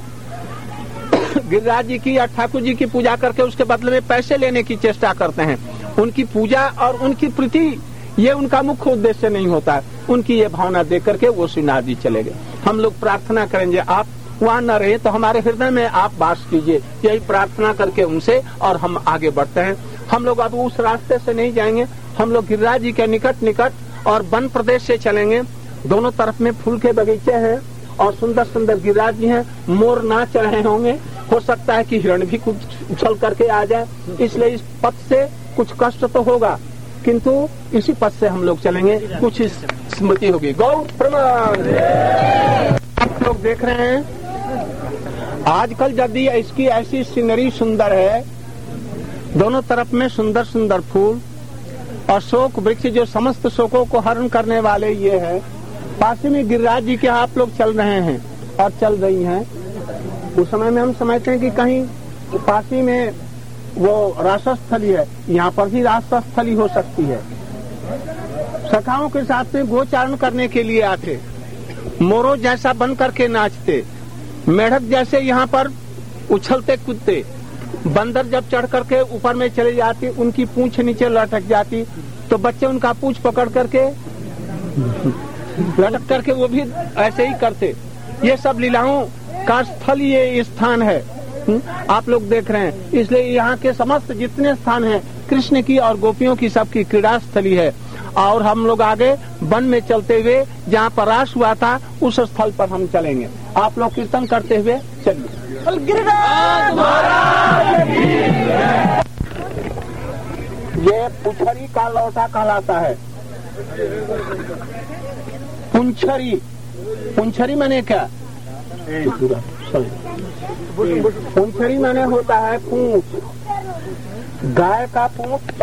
गिरिराज जी की या ठाकुर जी की पूजा करके उसके बदले में पैसे लेने की चेष्टा करते हैं. उनकी पूजा और उनकी प्रीति ये उनका मुख्य उद्देश्य नहीं होता है। उनकी ये भावना देख करके वो श्रीनाथ जी चले गए। हम लोग प्रार्थना करेंगे आप वहाँ न रहे तो हमारे हृदय में आप वास कीजिए, यही प्रार्थना करके उनसे और हम आगे बढ़ते हैं। हम लोग अब उस रास्ते से नहीं जाएंगे, हम लोग गिरिराज जी के निकट निकट और वन प्रदेश से चलेंगे। दोनों तरफ में फूल के बगीचे हैं और सुंदर सुंदर गिरिराज जी हैं, मोर नाच रहे होंगे, हो सकता है कि हिरण भी कुछ उछल करके आ जाए, इसलिए इस पथ से कुछ कष्ट तो होगा किंतु इसी पथ से हम लोग चलेंगे, कुछ स्मृति होगी। गौ प्रमाण आप लोग देख रहे हैं आजकल यदि इसकी ऐसी सीनरी सुंदर है, दोनों तरफ में सुंदर सुंदर फूल और शोक वृक्ष जो समस्त शोकों को हरण करने वाले ये है। पास में गिरिराज जी के आप लोग चल रहे हैं और चल रही हैं। उस समय में हम समझते हैं कि कहीं पासी में वो रासस्थली है, यहाँ पर भी रासस्थली हो सकती है। सखाओं के साथ में गोचारण करने के लिए आते, मोरों जैसा बन करके नाचते, मेढक जैसे यहाँ पर उछलते कूदते, बंदर जब चढ़ करके ऊपर में चली जाती उनकी पूंछ नीचे लटक जाती तो बच्चे उनका पूंछ पकड़ करके लटक करके वो भी ऐसे ही करते। ये सब लीलाओं का स्थल ये स्थान है, आप लोग देख रहे हैं। इसलिए यहाँ के समस्त जितने स्थान हैं कृष्ण की और गोपियों की सबकी क्रीड़ा स्थली है। और हम लोग आगे वन में चलते हुए जहाँ पर रास हुआ था उस स्थल पर हम चलेंगे। आप लोग कीर्तन करते हुए चलिए। ये पुछरी का लौटा कहलाता है। पुंछरी, पुंछरी माने क्या? पुंछरी माने होता है पूंछ, गाय का पूंछ।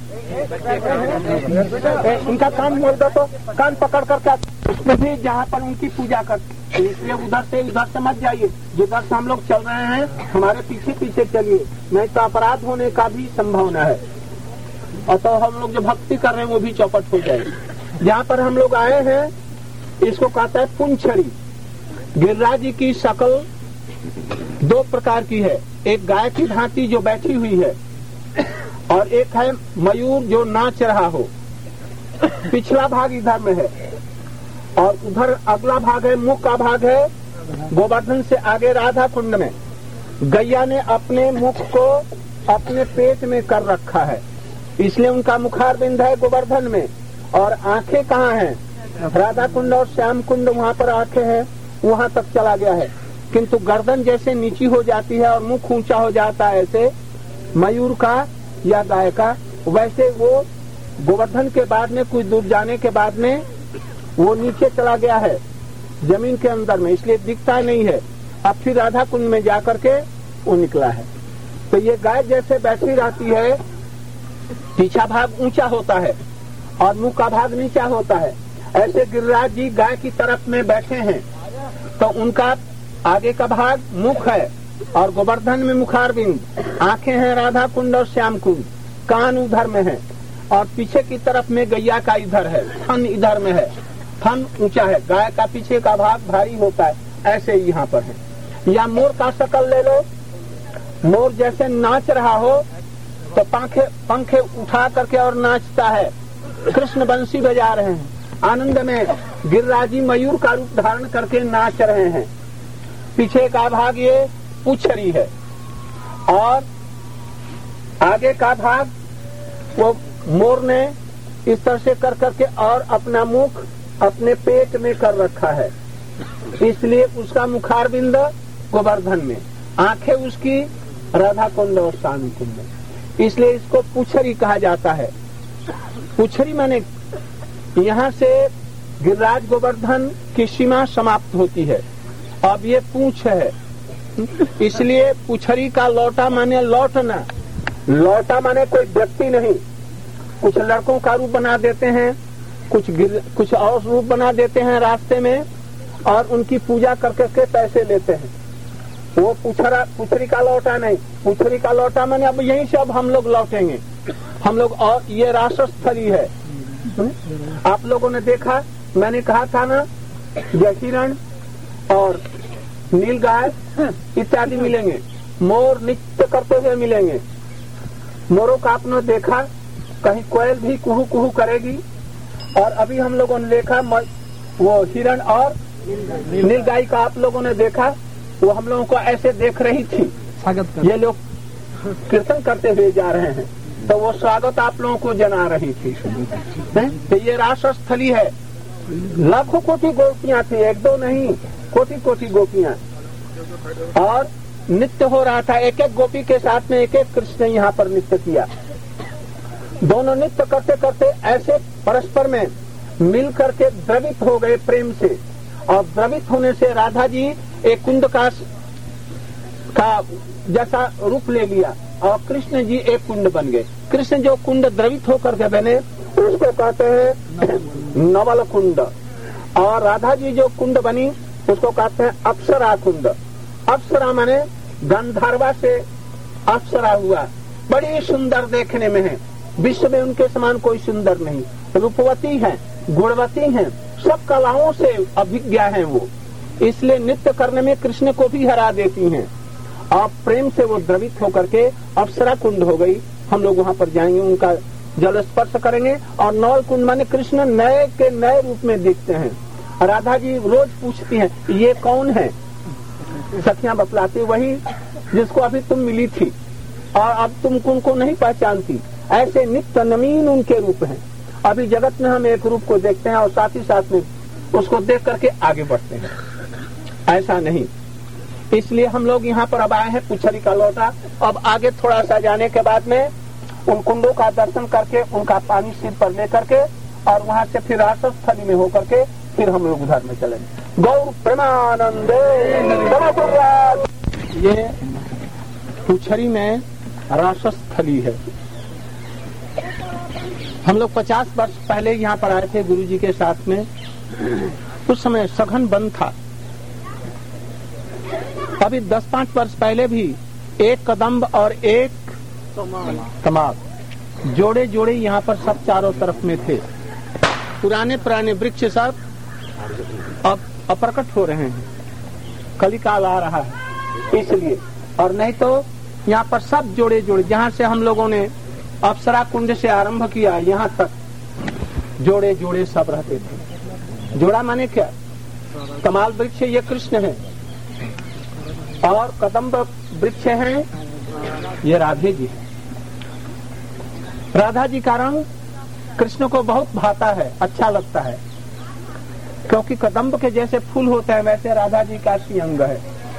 उनका कान मोड़ दो तो कान पकड़ कर क्या उसमें भी जहाँ पर उनकी पूजा करते, इसलिए उधर से इधर से मत जाइए। जिधर से हम लोग चल रहे हैं हमारे पीछे पीछे चलिए, नहीं तो अपराध होने का भी संभावना है और तो हम लोग जो भक्ति कर रहे हैं वो भी चौपट हो जाएगी। जहाँ पर हम लोग आए हैं इसको कहता है पुंछरी। गिरिराज जी की शक्ल दो प्रकार की है, एक गाय की भांति जो बैठी हुई है और एक है मयूर जो नाच रहा हो। पिछला भाग इधर में है और उधर अगला भाग है, मुख का भाग है गोवर्धन से आगे राधा कुंड में। गैया ने अपने मुख को अपने पेट में कर रखा है, इसलिए उनका मुखारबिंद है गोवर्धन में। और आंखें कहाँ हैं? राधा कुंड और श्याम कुंड वहाँ पर आंखें हैं, वहाँ तक चला गया है। किंतु गर्दन जैसे नीची हो जाती है और मुख ऊंचा हो जाता है, ऐसे मयूर का या गाय का, वैसे वो गोवर्धन के बाद में कुछ दूर जाने के बाद में वो नीचे चला गया है जमीन के अंदर में, इसलिए दिखता नहीं है। अब फिर राधा कुंड में जाकर के वो निकला है। तो ये गाय जैसे बैठी रहती है, पीछा भाग ऊंचा होता है और मुंह का भाग नीचा होता है। ऐसे गिरिराज जी गाय की तरफ में बैठे हैं तो उनका आगे का भाग मुख है और गोवर्धन में मुखारबिंद, आंखें हैं राधा कुंड और श्याम कुंड, कान उधर में है और पीछे की तरफ में गैया का इधर है, थन इधर में है, थन ऊंचा है, गाय का पीछे का भाग भारी होता है, ऐसे ही यहाँ पर है। या मोर का शकल ले लो, मोर जैसे नाच रहा हो तो पंखे पंखे उठा करके और नाचता है। कृष्ण बंसी बजा रहे हैं, आनंद में गिरिराज जी मयूर का रूप धारण करके नाच रहे हैं। पीछे का भाग ये पुछरी है और आगे का भाग वो मोर ने इस तरह से कर करके और अपना मुख अपने पेट में कर रखा है, इसलिए उसका मुखारबिंद गोवर्धन में, आंखें उसकी राधा कुंड और श्याम कुंड में, इसलिए इसको पुछरी कहा जाता है। पुछरी माने यहाँ से गिरिराज गोवर्धन की सीमा समाप्त होती है। अब ये पूंछ है, इसलिए पुछरी का लौटा माने लौटना। लौटा माने कोई व्यक्ति नहीं, कुछ लड़कों का रूप बना देते हैं, कुछ कुछ और रूप बना देते हैं रास्ते में और उनकी पूजा करके के पैसे लेते हैं। वो पुछरा पुछरी का लौटा नहीं, पुछरी का लौटा माने अब यहीं से अब हम लोग लौटेंगे, हम लोग। और ये रासस्थली है। आप लोगों ने देखा, मैंने कहा था ना, जयकिरण और नीलगाय इत्यादि मिलेंगे, मोर नृत्य करते हुए मिलेंगे। मोरों का आपने देखा, कहीं कोयल भी कुहू कुहू करेगी और अभी हम लोगों ने देखा म- वो हिरण और नीलगाय का आप लोगों ने देखा, वो हम लोगों को ऐसे देख रही थी। स्वागत कर ये लोग कीर्तन करते हुए जा रहे हैं, तो वो स्वागत आप लोगों को जना रही थी। हैं? तो ये रासस्थली है। लाखों कोटि गोपियां थी, एक दो नहीं, कोटि कोटि गोपियां। और नृत्य हो रहा था, एक एक गोपी के साथ में एक एक कृष्ण ने यहाँ पर नृत्य किया। दोनों नृत्य करते करते ऐसे परस्पर में मिल करके द्रवित हो गए प्रेम से, और द्रवित होने से राधा जी एक कुंड का का जैसा रूप ले लिया और कृष्ण जी एक कुंड बन गए। कृष्ण जो कुंड द्रवित होकर के बने उसको कहते हैं नवल कुंड, और राधा जी जो कुंड बनी उसको कहते हैं अप्सरा कुंड। अप्सरा माने गंधर्वा से अप्सरा हुआ, बड़ी सुंदर देखने में है, विश्व में उनके समान कोई सुंदर नहीं, रूपवती है, गुणवती है, सब कलाओं से अभिज्ञा है वो, इसलिए नृत्य करने में कृष्ण को भी हरा देती हैं। और प्रेम से वो द्रवित होकर के अप्सरा कुंड हो गई। हम लोग वहाँ पर जाएंगे, उनका जल स्पर्श करेंगे। और नौल कुंड माने कृष्ण नए के नए रूप में दिखते हैं। राधा जी रोज पूछती हैं ये कौन है, सखियां बतलाती वही जिसको अभी तुम मिली थी और अब तुम उनको नहीं पहचानती। ऐसे नित्य नवीन उनके रूप हैं। अभी जगत में हम एक रूप को देखते हैं और साथ ही साथ में उसको देख करके आगे बढ़ते हैं, ऐसा नहीं। इसलिए हम लोग यहाँ पर अब आए हैं पुछरी का लौटा। अब आगे थोड़ा सा जाने के बाद में उन कुंडों का दर्शन करके उनका पानी सिर पर ले करके और वहाँ से फिर रासस्थली में होकर के फिर हम लोग उधर में चलेंगे। गौर प्रेमानंदे। ये पुछरी में रासस्थली है। हम लोग पचास वर्ष पहले यहाँ पर आए थे गुरुजी के साथ में। उस समय सघन बंद था। अभी दस पांच वर्ष पहले भी एक कदम्ब और एक तमाल जोड़े जोड़े यहाँ पर सब चारों तरफ में थे। पुराने पुराने वृक्ष सब अब अप्रकट हो रहे हैं, कलिकाल आ रहा है इसलिए। और नहीं तो यहाँ पर सब जोड़े जोड़े, जहाँ से हम लोगों ने अप्सरा कुंड से आरंभ किया यहाँ तक जोड़े जोड़े सब रहते थे। जोड़ा माने क्या? कमाल वृक्ष ये कृष्ण है और कदम्ब वृक्ष हैं ये राधे जी है। राधा जी का रंग कृष्ण को बहुत भाता है, अच्छा लगता है, क्योंकि कदम्ब के जैसे फूल होते हैं वैसे राधा जी का सी अंग है।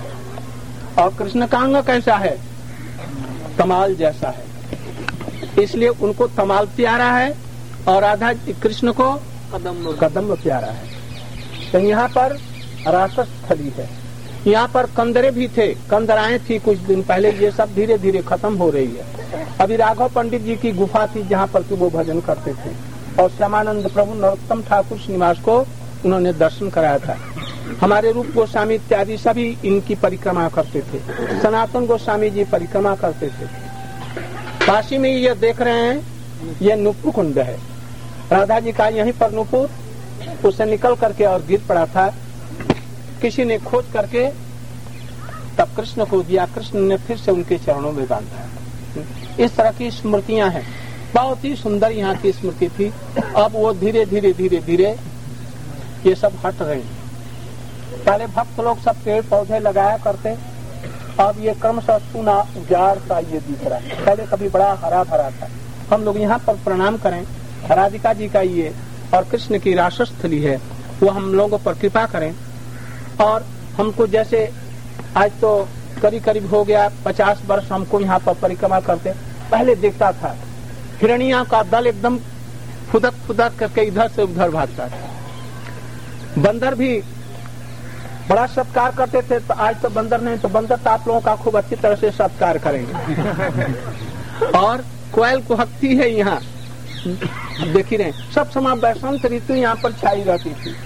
और कृष्ण का अंग कैसा है? कमाल जैसा है, इसलिए उनको तमाल प्यारा है और राधा कृष्ण को कदम्ब कदम्ब प्यारा है। तो यहाँ पर रासस्थली है। यहाँ पर कंदरे भी थे, कंदराएं थी कुछ दिन पहले, ये सब धीरे धीरे खत्म हो रही है। अभी राघव पंडित जी की गुफा थी जहाँ पर कि वो भजन करते थे, और श्यामानंद प्रभु नरोत्तम ठाकुर श्रीनिवास को उन्होंने दर्शन कराया था। हमारे रूप गोस्वामी इत्यादि सभी इनकी परिक्रमा करते थे। सनातन गोस्वामी जी परिक्रमा करते थे। काशी में ये देख रहे हैं ये नुपुर कुंड है। राधा जी का यहीं पर नुपुर उसे निकल करके और गिर पड़ा था। किसी ने खोज करके तब कृष्ण को दिया, कृष्ण ने फिर से उनके चरणों में बांधा। इस तरह की स्मृतियां हैं, बहुत ही सुंदर यहाँ की स्मृति थी। अब वो धीरे धीरे धीरे धीरे ये सब हट रहे हैं। पहले भक्त लोग सब पेड़ पौधे लगाया करते, अब ये क्रमशः सुना उजाड़ सा ये दिख रहा है। पहले कभी बड़ा हरा भरा था। हम लोग यहाँ पर प्रणाम करें, राधिका जी का ये और कृष्ण की रासस्थली है, वो हम लोगों पर कृपा करें। और हमको जैसे आज तो करीब करीब हो गया पचास वर्ष हमको यहाँ पर परिक्रमा करते। पहले देखता था हिरणिया का दल एकदम फुदक फुदक करके इधर से उधर भागता था। बंदर भी बड़ा सत्कार करते थे। तो आज तो बंदर नहीं, तो बंदर तो आप लोगों का खूब अच्छी तरह से सत्कार करेंगे। और कोयल कुहकती है यहाँ, देख ही रहे। सब समय बसंत ऋतु यहाँ पर छाई रहती थी,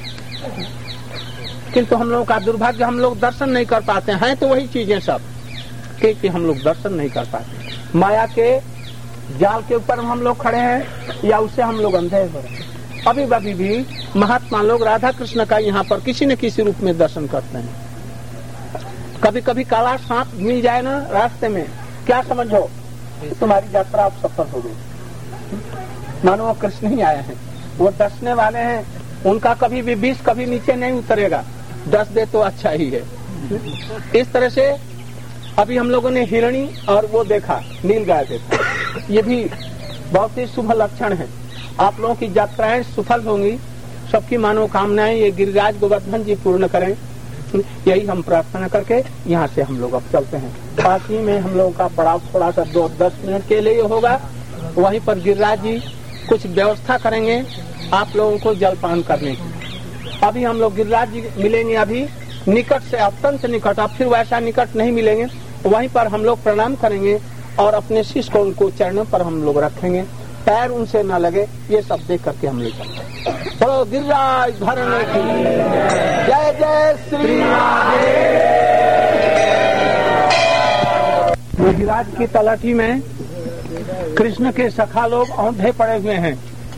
किंतु हम लोगों का दुर्भाग्य, हम लोग दर्शन नहीं कर पाते हैं। तो वही चीजें सब कि हम लोग दर्शन नहीं कर पाते। माया के जाल के ऊपर हम लोग खड़े हैं या उससे हम लोग अंधे हो रहे हैं। अभी अभी भी महात्मा लोग राधा कृष्ण का यहाँ पर किसी न किसी रूप में दर्शन करते हैं। कभी कभी काला सांप मिल जाए ना रास्ते में, क्या समझो तुम्हारी यात्रा आप सफल हो गई, मानो वो कृष्ण ही आए हैं। वो डसने वाले हैं, उनका कभी भी विष कभी नीचे नहीं उतरेगा, डस दे तो अच्छा ही है। इस तरह से अभी हम लोगों ने हिरणी और वो देखा, नील गाय देखा, ये भी बहुत ही शुभ लक्षण है। आप लोगों की यात्राएं सफल होंगी, सबकी मनोकामनाएं ये गिरिराज गोवर्धन जी पूर्ण करें, यही हम प्रार्थना करके यहाँ से हम लोग अब चलते हैं। बाकी में हम लोगों का पड़ाव थोड़ा सा दो दस मिनट के लिए होगा, वहीं पर गिरिराज जी कुछ व्यवस्था करेंगे आप लोगों को जलपान करने की। अभी हम लोग गिरिराज जी मिलेंगे अभी निकट से, अत्यंत निकट, अब फिर वैसा निकट नहीं मिलेंगे। वहीं पर हम लोग प्रणाम करेंगे और अपने शिष्य को उनको चरणों पर हम लोग रखेंगे, पैर उनसे न लगे, ये सब देख करके हम ले चलते हैं। तो गिरिराज धरने की जय जय श्री राधे। गिरिराज की तलहटी में कृष्ण के सखा लोग औंधे पड़े हुए हैं,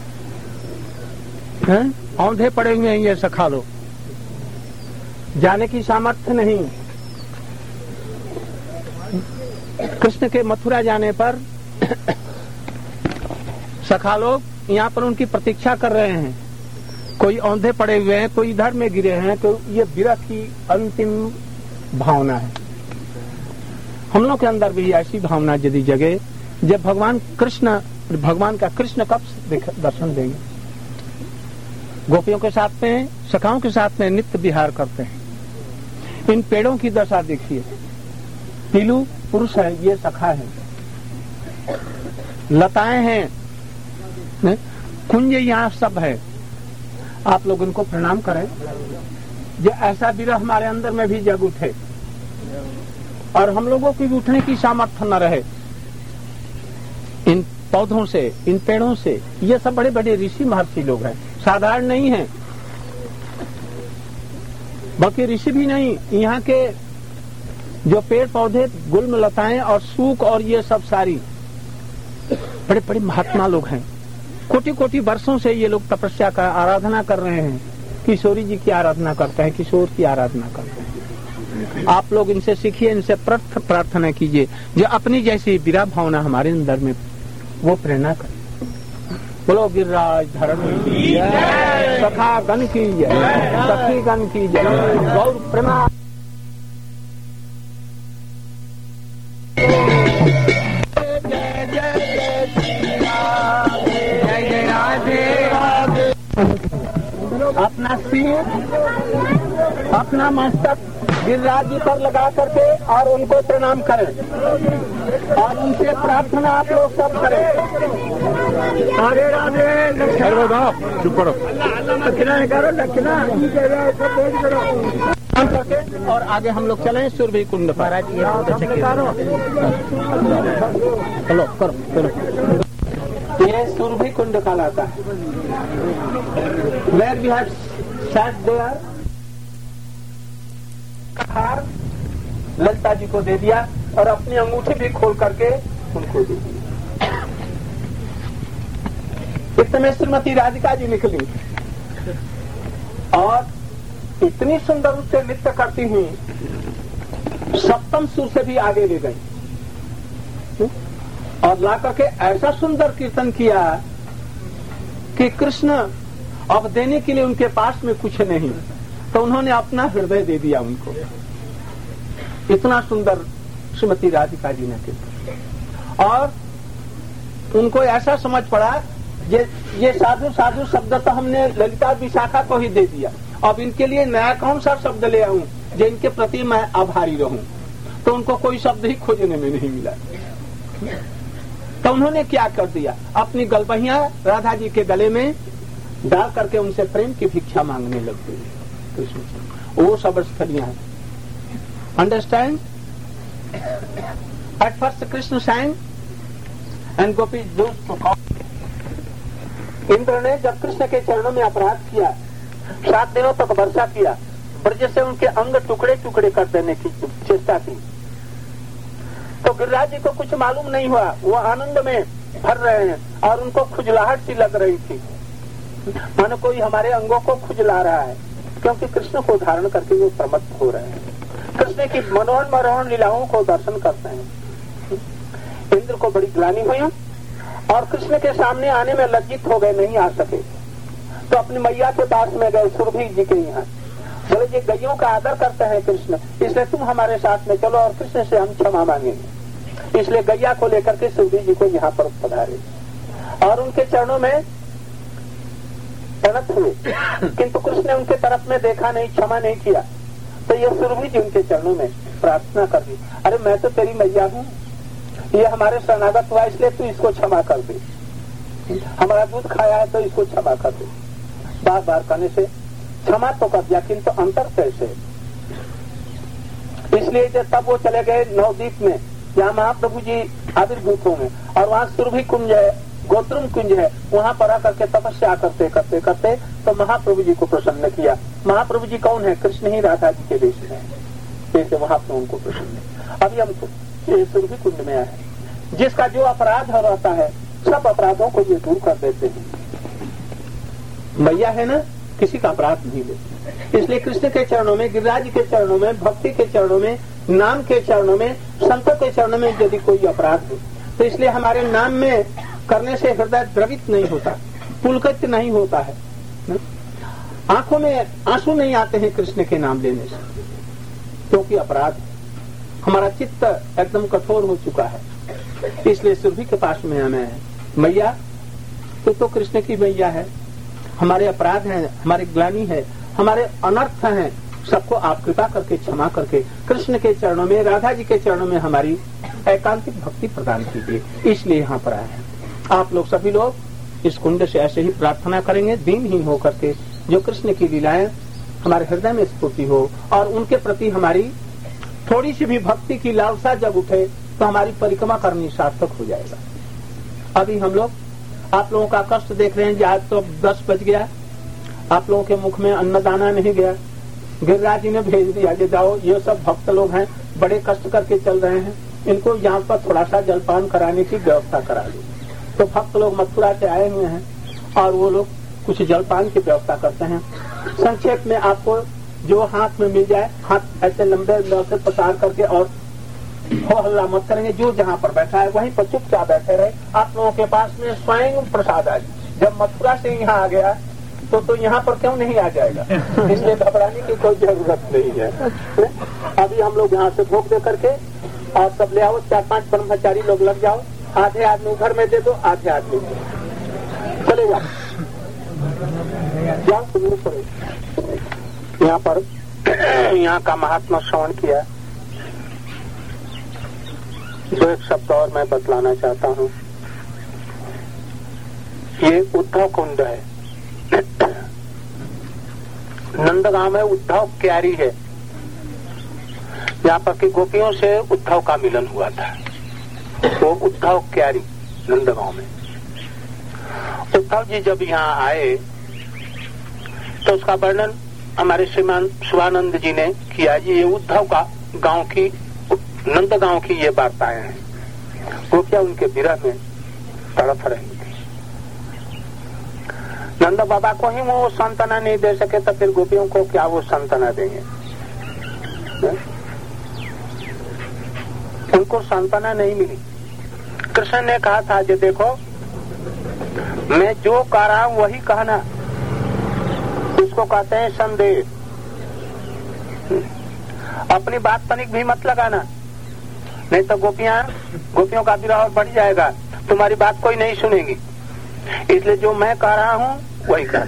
हैं? औंधे पड़े हुए हैं ये सखा लोग, जाने की सामर्थ्य नहीं। कृष्ण के मथुरा जाने पर सखा लोग यहाँ पर उनकी प्रतीक्षा कर रहे हैं। कोई औंधे पड़े हुए हैं, कोई इधर में गिरे हैं, तो ये विरह की अंतिम भावना है। हम लोग के अंदर भी ऐसी भावना यदि जगे, जब भगवान कृष्ण भगवान का कृष्ण कब दर्शन देंगे। गोपियों के साथ में, सखाओं के साथ में नित्य विहार करते हैं। इन पेड़ों की दशा देखिए, पीलू पुरुष है, ये सखा है, लताएं हैं, कुंज यहाँ सब है। आप लोग इनको प्रणाम करें। जो ऐसा विरह हमारे अंदर में भी जग उठे और हम लोगों की उठने की सामर्थ्य न रहे। इन पौधों से, इन पेड़ों से, ये सब बड़े बड़े ऋषि महर्षि लोग हैं, साधारण नहीं हैं, बाकी ऋषि भी नहीं। यहाँ के जो पेड़ पौधे, गुल्म लताएं और सूख और ये सब सारी बड़े बड़े महात्मा लोग हैं। कोटि कोटि वर्षों से ये लोग तपस्या का आराधना कर रहे हैं। किशोरी जी की आराधना करते हैं, किशोर की आराधना करते हैं। आप लोग इनसे सीखिए, इनसे प्रार्थना कीजिए, जो अपनी जैसी विरह भावना हमारे अंदर में वो प्रेरणा करे। बोलो गिरिराज धरण की जय, सखा गण की जय, सखी गण की जय, गौर प्रेमा। अपना सिर, अपना मस्तक गिरिराज जी पर लगा करके और उनको प्रणाम करें और उनसे प्रार्थना आप लोग सब करें। राधे राधे। चुप करो, दक्षिणा करो, दक्षिणा करके और आगे हम लोग चलें सुरभि कुंड पर। चलो करो करो। ये सुरभि कुंड कहलाता है। Where we have sat there, हार ललिता जी को दे दिया और अपनी अंगूठी भी खोल करके उनको दे दिया। इस समय श्रीमती राधिका जी निकली और इतनी सुंदर रूप से नृत्य करती हुई सप्तम सुर से भी आगे ले गई और ला करके ऐसा सुंदर कीर्तन किया कि कृष्ण अब देने के लिए उनके पास में कुछ नहीं, तो उन्होंने अपना हृदय दे दिया उनको। इतना सुंदर श्रीमती राधिका जी ने कीर्तन, और उनको ऐसा समझ पड़ा ये ये साधु साधु शब्द तो हमने ललिता विशाखा को ही दे दिया, अब इनके लिए नया कौन सा शब्द ले आऊं जो इनके प्रति मैं आभारी रहूं। तो उनको कोई शब्द ही खोजने में नहीं मिला। तो उन्होंने क्या कर दिया, अपनी गलबहियां राधा जी के गले में डाल करके उनसे प्रेम की भिक्षा मांगने लग गई। कृष्ण वो सब स्थलियां हैं। Understand? At first Krishna sang and gopi used to call. Indra ने जब कृष्ण के चरणों में अपराध किया, सात दिनों तक वर्षा किया, ब्रज से उनके अंग टुकड़े टुकड़े कर देने की चेष्टा की, तो गिरिराज जी को कुछ मालूम नहीं हुआ। वो आनंद में भर रहे हैं और उनको खुजलाहट सी लग रही थी, मानो कोई हमारे अंगों को खुजला रहा है, क्योंकि कृष्ण को धारण करके वो प्रमत्त हो रहे हैं। कृष्ण की मनोहर मनोहर लीलाओं को दर्शन करते हैं। इंद्र को बड़ी ग्लानि हुई और कृष्ण के सामने आने में लज्जित हो गए, नहीं आ सके। तो अपनी मैया के पास में गए सुरभि जी के यहाँ। बोले ये गैयों का आदर करते हैं कृष्ण, इसलिए तुम हमारे साथ में चलो और कृष्ण से हम क्षमा मांगेंगे। इसलिए गैया को लेकर के सुरभि जी को यहाँ पर पधारे और उनके चरणों में प्रणत हुए, किंतु कृष्ण ने उनके तरफ में देखा नहीं, क्षमा नहीं किया। तो ये सुरभि जी उनके चरणों में प्रार्थना कर दी, अरे मैं तो तेरी मैया हूँ, ये हमारे शरणागत हुआ इसलिए तू इसको क्षमा कर दे, हमारा दूध खाया है तो इसको क्षमा कर दे। बार बार करने से क्षमा तो कर दिया, किंतु अंतर कैसे? इसलिए जब तब वो चले गए नवद्वीप में जहाँ महाप्रभु जी आविर्भूत होंगे और वहाँ सुरभि कुंज है, गोत्रुम कुंज है, वहाँ पर आकर के तपस्या करते करते करते तो महाप्रभु जी को प्रसन्न किया। महाप्रभु जी कौन है? कृष्ण ही राधा जी के देश में है, जैसे महाप्रभु उनको प्रसन्न है। अभी हम सुरभि कुंज में आए, जिसका जो अपराध रहता है सब अपराधों को ये दूर कर देते हैं। मैया है ना, किसी का अपराध नहीं लेते। इसलिए कृष्ण के चरणों में, गिरिराज के चरणों में, भक्ति के चरणों में, नाम के चरणों में, संतों के चरणों में यदि कोई अपराध हो तो इसलिए हमारे नाम में करने से हृदय द्रवित नहीं होता, पुलकित नहीं होता है, आंखों में आंसू नहीं आते हैं कृष्ण के नाम लेने से, क्योंकि अपराध हमारा चित्त एकदम कठोर हो चुका है। इसलिए सुरभि के पास में हमें है, मैया तो, तो कृष्ण की मैया है, हमारे अपराध हैं, हमारे ग्लानि है, हमारे अनर्थ हैं, सबको आप कृपा करके क्षमा करके कृष्ण के चरणों में, राधा जी के चरणों में हमारी एकांतिक भक्ति प्रदान कीजिए। इसलिए यहाँ पर आए हैं। आप लोग सभी लोग इस कुंड से ऐसे ही प्रार्थना करेंगे, दीनहीन होकर के, जो कृष्ण की लीलाएं हमारे हृदय में स्फूर्ति हो और उनके प्रति हमारी थोड़ी सी भी भक्ति की लालसा जब उठे तो हमारी परिक्रमा करनी सार्थक हो जाएगा। अभी हम लोग आप लोगों का कष्ट देख रहे हैं कि आज तो अब दस बज गया, आप लोगों के मुख में अन्नदाना नहीं गया, गिरिराज जी ने भेज दिया कि जाओ, ये सब भक्त लोग हैं, बड़े कष्ट करके चल रहे हैं, इनको यहाँ पर थोड़ा सा जलपान कराने की व्यवस्था करा दो। तो भक्त लोग मथुरा से आए हुए हैं और वो लोग कुछ जलपान की व्यवस्था करते हैं। संक्षेप में आपको जो हाथ में मिल जाए, हाथ ऐसे लंबे से पसार करके और हो हल्ला मत करेंगे, जो जहाँ पर बैठा है वहीं पर चुपचाप बैठे रहे। आप लोगों के पास में स्वयं प्रसाद आ जाए। जब मथुरा से यहाँ आ गया तो तो यहाँ पर क्यों नहीं आ जाएगा, इसलिए घबराने की कोई जरूरत नहीं है। अभी हम लोग यहाँ से भोग दे करके और सब ले आओ, चार पांच ब्रह्मचारी लोग लग जाओ, आधे आदमी घर में दे दो, आधे आदमी चले जाओ, जाओ सुनने पड़े। यहाँ पर यहाँ का महात्मा श्रवण किया, दो एक शब्द और मैं बतलाना चाहता हूँ। ये उद्धव कुंड है, नंदगांव में उद्धव क्यारी है, यहाँ पर की गोपियों से उद्धव का मिलन हुआ था, वो उद्धव क्यारी नंदगांव में। उद्धव जी जब यहाँ आए तो उसका वर्णन हमारे श्रीमान शिवानंद जी ने किया। ये उद्धव का गांव की, नंदगांव की ये वार्ताएं हैं। गोपियां उनके विरह में तड़प रही थी। नंद बाबा को ही वो सांत्वना नहीं दे सके तो फिर गोपियों को क्या वो सांत्वना देंगे? उनको सांत्वना नहीं मिली। कृष्ण ने कहा था, जो देखो मैं जो कह रहा हूं वही कहना, इसको कहते हैं संदेह। अपनी बात तनिक भी मत लगाना, नहीं तो गोपियां गोपियों का विरह और बढ़ जाएगा, तुम्हारी बात कोई नहीं सुनेगी। इसलिए जो मैं कह रहा हूं वही कह।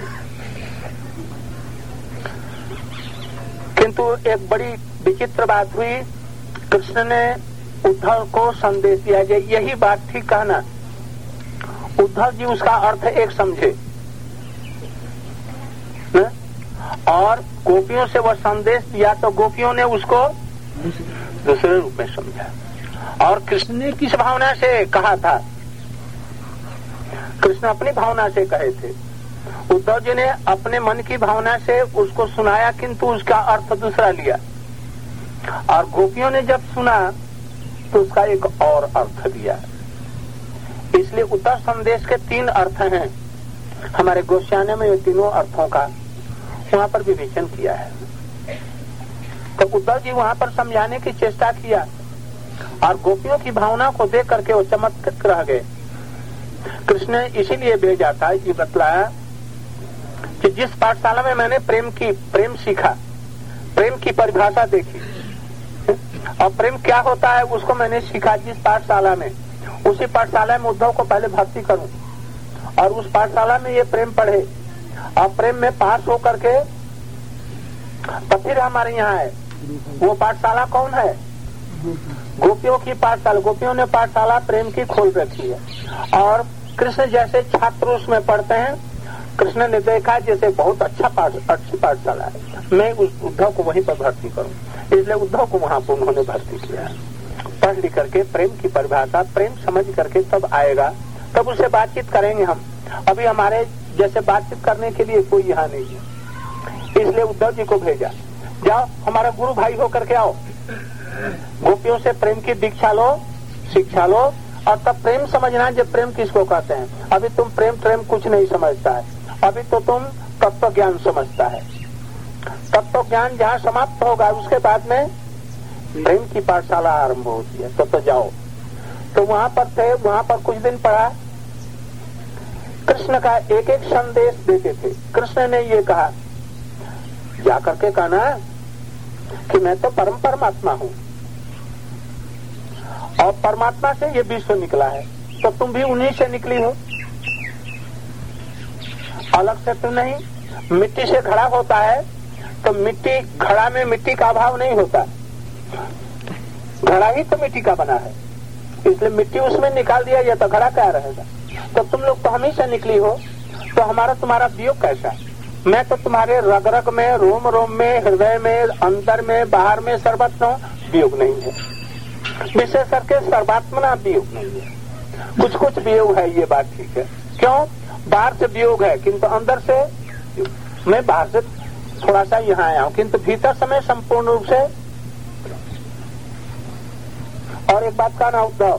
किंतु एक बड़ी विचित्र बात हुई, कृष्ण ने उद्धव को संदेश दिया, यही बात थी कहना। उद्धव जी उसका अर्थ एक समझे न? और गोपियों से वह संदेश दिया तो गोपियों ने उसको दूसरे रूप में समझा। और कृष्ण ने किस भावना से कहा था? कृष्ण अपनी भावना से कहे थे, उद्धव जी ने अपने मन की भावना से उसको सुनाया, किंतु उसका अर्थ दूसरा लिया। और गोपियों ने जब सुना तो उसका एक और अर्थ दिया। इसलिए उत्तर संदेश के तीन अर्थ हैं। हमारे गोस्वामी में ये तीनों अर्थों का वहां पर विवेचन किया है। तो उद्धव जी वहां पर समझाने की चेष्टा किया और गोपियों की भावना को देख करके वो चमत्कृत रह गए। कृष्ण ने इसीलिए भेजा था, ये बतलाया कि जिस पाठशाला में मैंने प्रेम की प्रेम सीखा, प्रेम की परिभाषा देखी और प्रेम क्या होता है उसको मैंने सीखा जिस पाठशाला में, उसी पाठशाला में उद्धव को पहले भर्ती करूं और उस पाठशाला में ये प्रेम पढ़े और प्रेम में पास हो करके तो फिर हमारे यहाँ है। वो पाठशाला कौन है? गोपियों की पाठशाला। गोपियों ने पाठशाला प्रेम की खोल रखी है और कृष्ण जैसे छात्र उसमें पढ़ते हैं। कृष्ण ने देखा जैसे बहुत अच्छा पाठ अच्छी पाठशाला है, मैं उस उद्धव को वहीं पर भर्ती करूं, इसलिए उद्धव को वहां पर उन्होंने भर्ती किया। पढ़ लिख करके प्रेम की परिभाषा प्रेम समझ करके तब आएगा, तब उससे बातचीत करेंगे हम। अभी हमारे जैसे बातचीत करने के लिए कोई यहाँ नहीं है, इसलिए उद्धव जी को भेजा, जाओ हमारा गुरु भाई होकर के आओ, गोपियों से प्रेम की दीक्षा लो, शिक्षा लो और तब प्रेम समझना जब प्रेम किसको कहते हैं। अभी तुम प्रेम प्रेम कुछ नहीं समझता है, अभी तो तुम तत्व ज्ञान समझता है। तत्व ज्ञान जहाँ समाप्त होगा उसके बाद में प्रेम की पाठशाला आरंभ होती है। तो, तो जाओ। तो वहां पर थे, वहां पर कुछ दिन पढ़ा, कृष्ण का एक एक संदेश देते थे। कृष्ण ने ये कहा, जाकर के कहना कि मैं तो परम परमात्मा हूँ और परमात्मा से ये विश्व निकला है, तो तुम भी उन्हीं से निकली हो, अलग से तुम नहीं। मिट्टी से घड़ा होता है तो मिट्टी, घड़ा में मिट्टी का अभाव नहीं होता, घड़ा ही तो मिट्टी का बना है, इसलिए मिट्टी उसमें निकाल दिया या तो घड़ा क्या रहेगा। तो तुम लोग तो हम ही से निकली हो, तो हमारा तुम्हारा वियोग कैसा? मैं तो तुम्हारे रग रग में, रोम रोम में, हृदय में, अंदर में, बाहर में सर्वत्र वियोग नहीं है। विशेष करके सर्वात्मना वियोग नहीं है, कुछ कुछ वियोग है, ये बात ठीक है। क्यों? बाहर से वियोग है किंतु अंदर से, मैं बाहर से थोड़ा सा यहाँ आया हूँ किंतु भीतर समय संपूर्ण रूप से। और एक बात का ना उद्धव,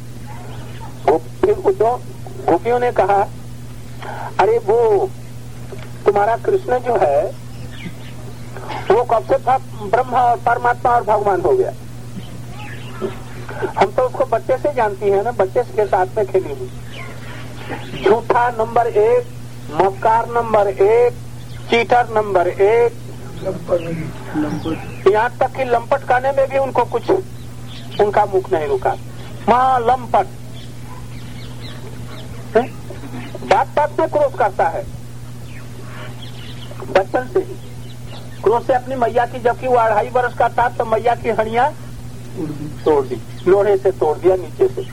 उद्धव गोपियों ने कहा, अरे वो तुम्हारा कृष्ण जो है वो कब से था ब्रह्म और परमात्मा और भगवान हो गया? हम तो उसको बच्चे से जानती है ना, बच्चे के साथ में खेली हुई। झूठा नंबर एक, मक्कार नंबर एक, चीटर नंबर एक, यहाँ तक कि लंपट करने में भी उनको कुछ, उनका मुख नहीं रुका। मां लंपट, बात बात में क्रोध करता है, बचपन से ही क्रोध से अपनी मैया की, जबकि वो अढ़ाई वर्ष का था तो मैया की हड़ियां तोड़ दी, लोहे से तोड़ दिया नीचे से।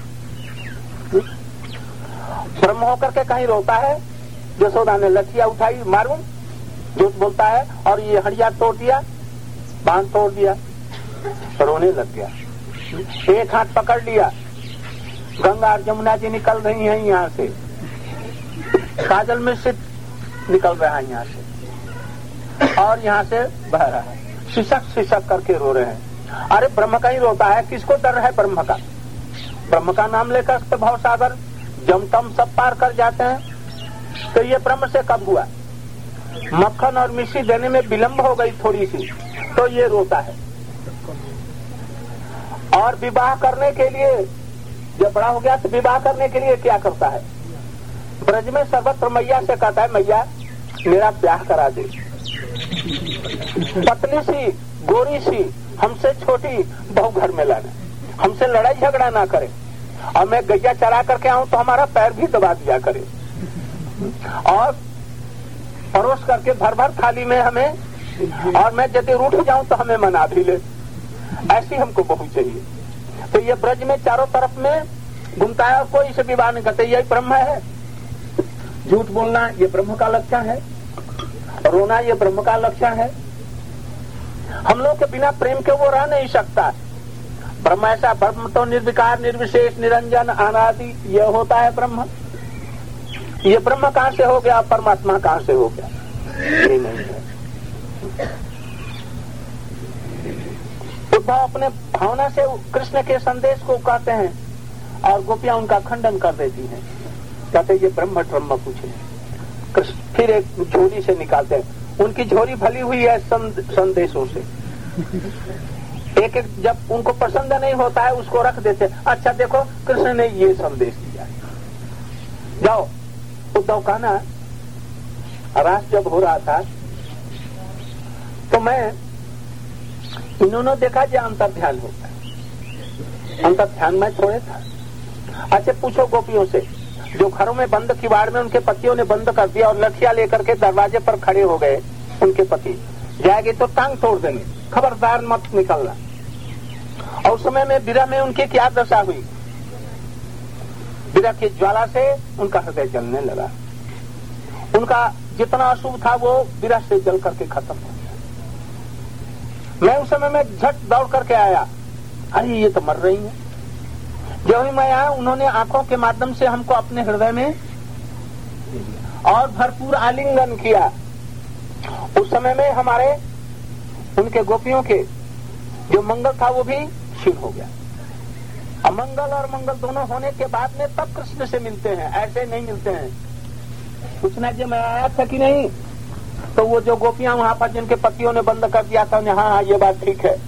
ब्रह्म होकर के कहीं रोता है, यशोदा ने लठिया उठाई, मारूं, झूठ बोलता है और ये हड़िया तोड़ दिया, बांध तोड़ दिया, रोने लग गया। एक हाथ पकड़ लिया, गंगा और जमुना जी निकल रही हैं यहाँ से, काजल में से निकल रहा है यहाँ से और यहाँ से बह रहा है, शिशक शिशक करके रो रहे हैं। अरे ब्रह्म का ही रोता है, किसको डर है ब्रह्म का? ब्रह्म का नाम लेकर तो भाव सागर जमतम सब पार कर जाते हैं। तो ये ब्रह्म से कब हुआ? मक्खन और मिश्री देने में विलंब हो गई थोड़ी सी, तो ये रोता है। और विवाह करने के लिए जब बड़ा हो गया तो विवाह करने के लिए क्या करता है? ब्रज में सर्वत्र मैया से कहता है, मैया मेरा ब्याह करा दे। पतली सी, गोरी सी, हमसे छोटी बहू घर में लाना, हमसे लड़ाई झगड़ा ना करे और मैं गैया चरा करके आऊं तो हमारा पैर भी दबा दिया करे और परोस करके भर भर थाली में हमें, और मैं यदि रूठ जाऊं तो हमें मना भी ले। ऐसी हमको बहू चाहिए। तो ये ब्रज में चारों तरफ में घूमता है और कोई इसे विवाह नहीं करते। यही ब्रह्म है। झूठ बोलना ये ब्रह्म का लक्षण है, रोना ये ब्रह्म का लक्षण है। हम लोग के बिना प्रेम के वो रह नहीं सकता। ब्रह्म ऐसा, ब्रह्म तो निर्विकार, निर्विशेष, निरंजन, अनादि, ये होता है ब्रह्म। ये ब्रह्म कहाँ से हो गया, परमात्मा कहाँ से हो गया? ये नहीं है। उद्धव अपने भावना से कृष्ण के संदेश को कहते हैं और गोपियां उनका खंडन कर देती हैं, कहते ये ब्रह्म ब्रह्म कुछ नहीं। कृष्ण फिर एक झोली से निकालते हैं, उनकी झोली भली हुई है संदेशों से। एक एक जब उनको पसंद नहीं होता है उसको रख देते, अच्छा देखो कृष्ण ने ये संदेश दिया, जाओ। उद्धव कहना रास जब हो रहा था तो मैं इन्होंने देखा कि अंतर ध्यान होता है। अंतर ध्यान में छोड़े था। अच्छा पूछो गोपियों से जो घरों में बंद किवाड़ में उनके पतियों ने बंद कर दिया और लठिया लेकर के दरवाजे पर खड़े हो गए, उनके पति जाएंगे तो टांग तोड़ देंगे, खबरदार मत निकलना। और उस समय में विरह में उनकी क्या दशा हुई, विरह की ज्वाला से उनका हृदय जलने लगा। उनका जितना अशुभ था वो विरह से जल करके खत्म हो गया। मैं उस समय में झट दौड़ करके आया, अरे ये तो मर रही है। जब ही मैं आया उन्होंने आंखों के माध्यम से हमको अपने हृदय में और भरपूर आलिंगन किया। उस समय में हमारे उनके गोपियों के जो मंगल था वो भी क्षीण हो गया। अमंगल और मंगल दोनों होने के बाद में तब कृष्ण से मिलते हैं, ऐसे नहीं मिलते हैं। पूछना जी मैं आया था कि नहीं, तो वो जो गोपियां वहां पर जिनके पतियों ने बंद कर दिया था, हाँ हाँ ये बात ठीक है।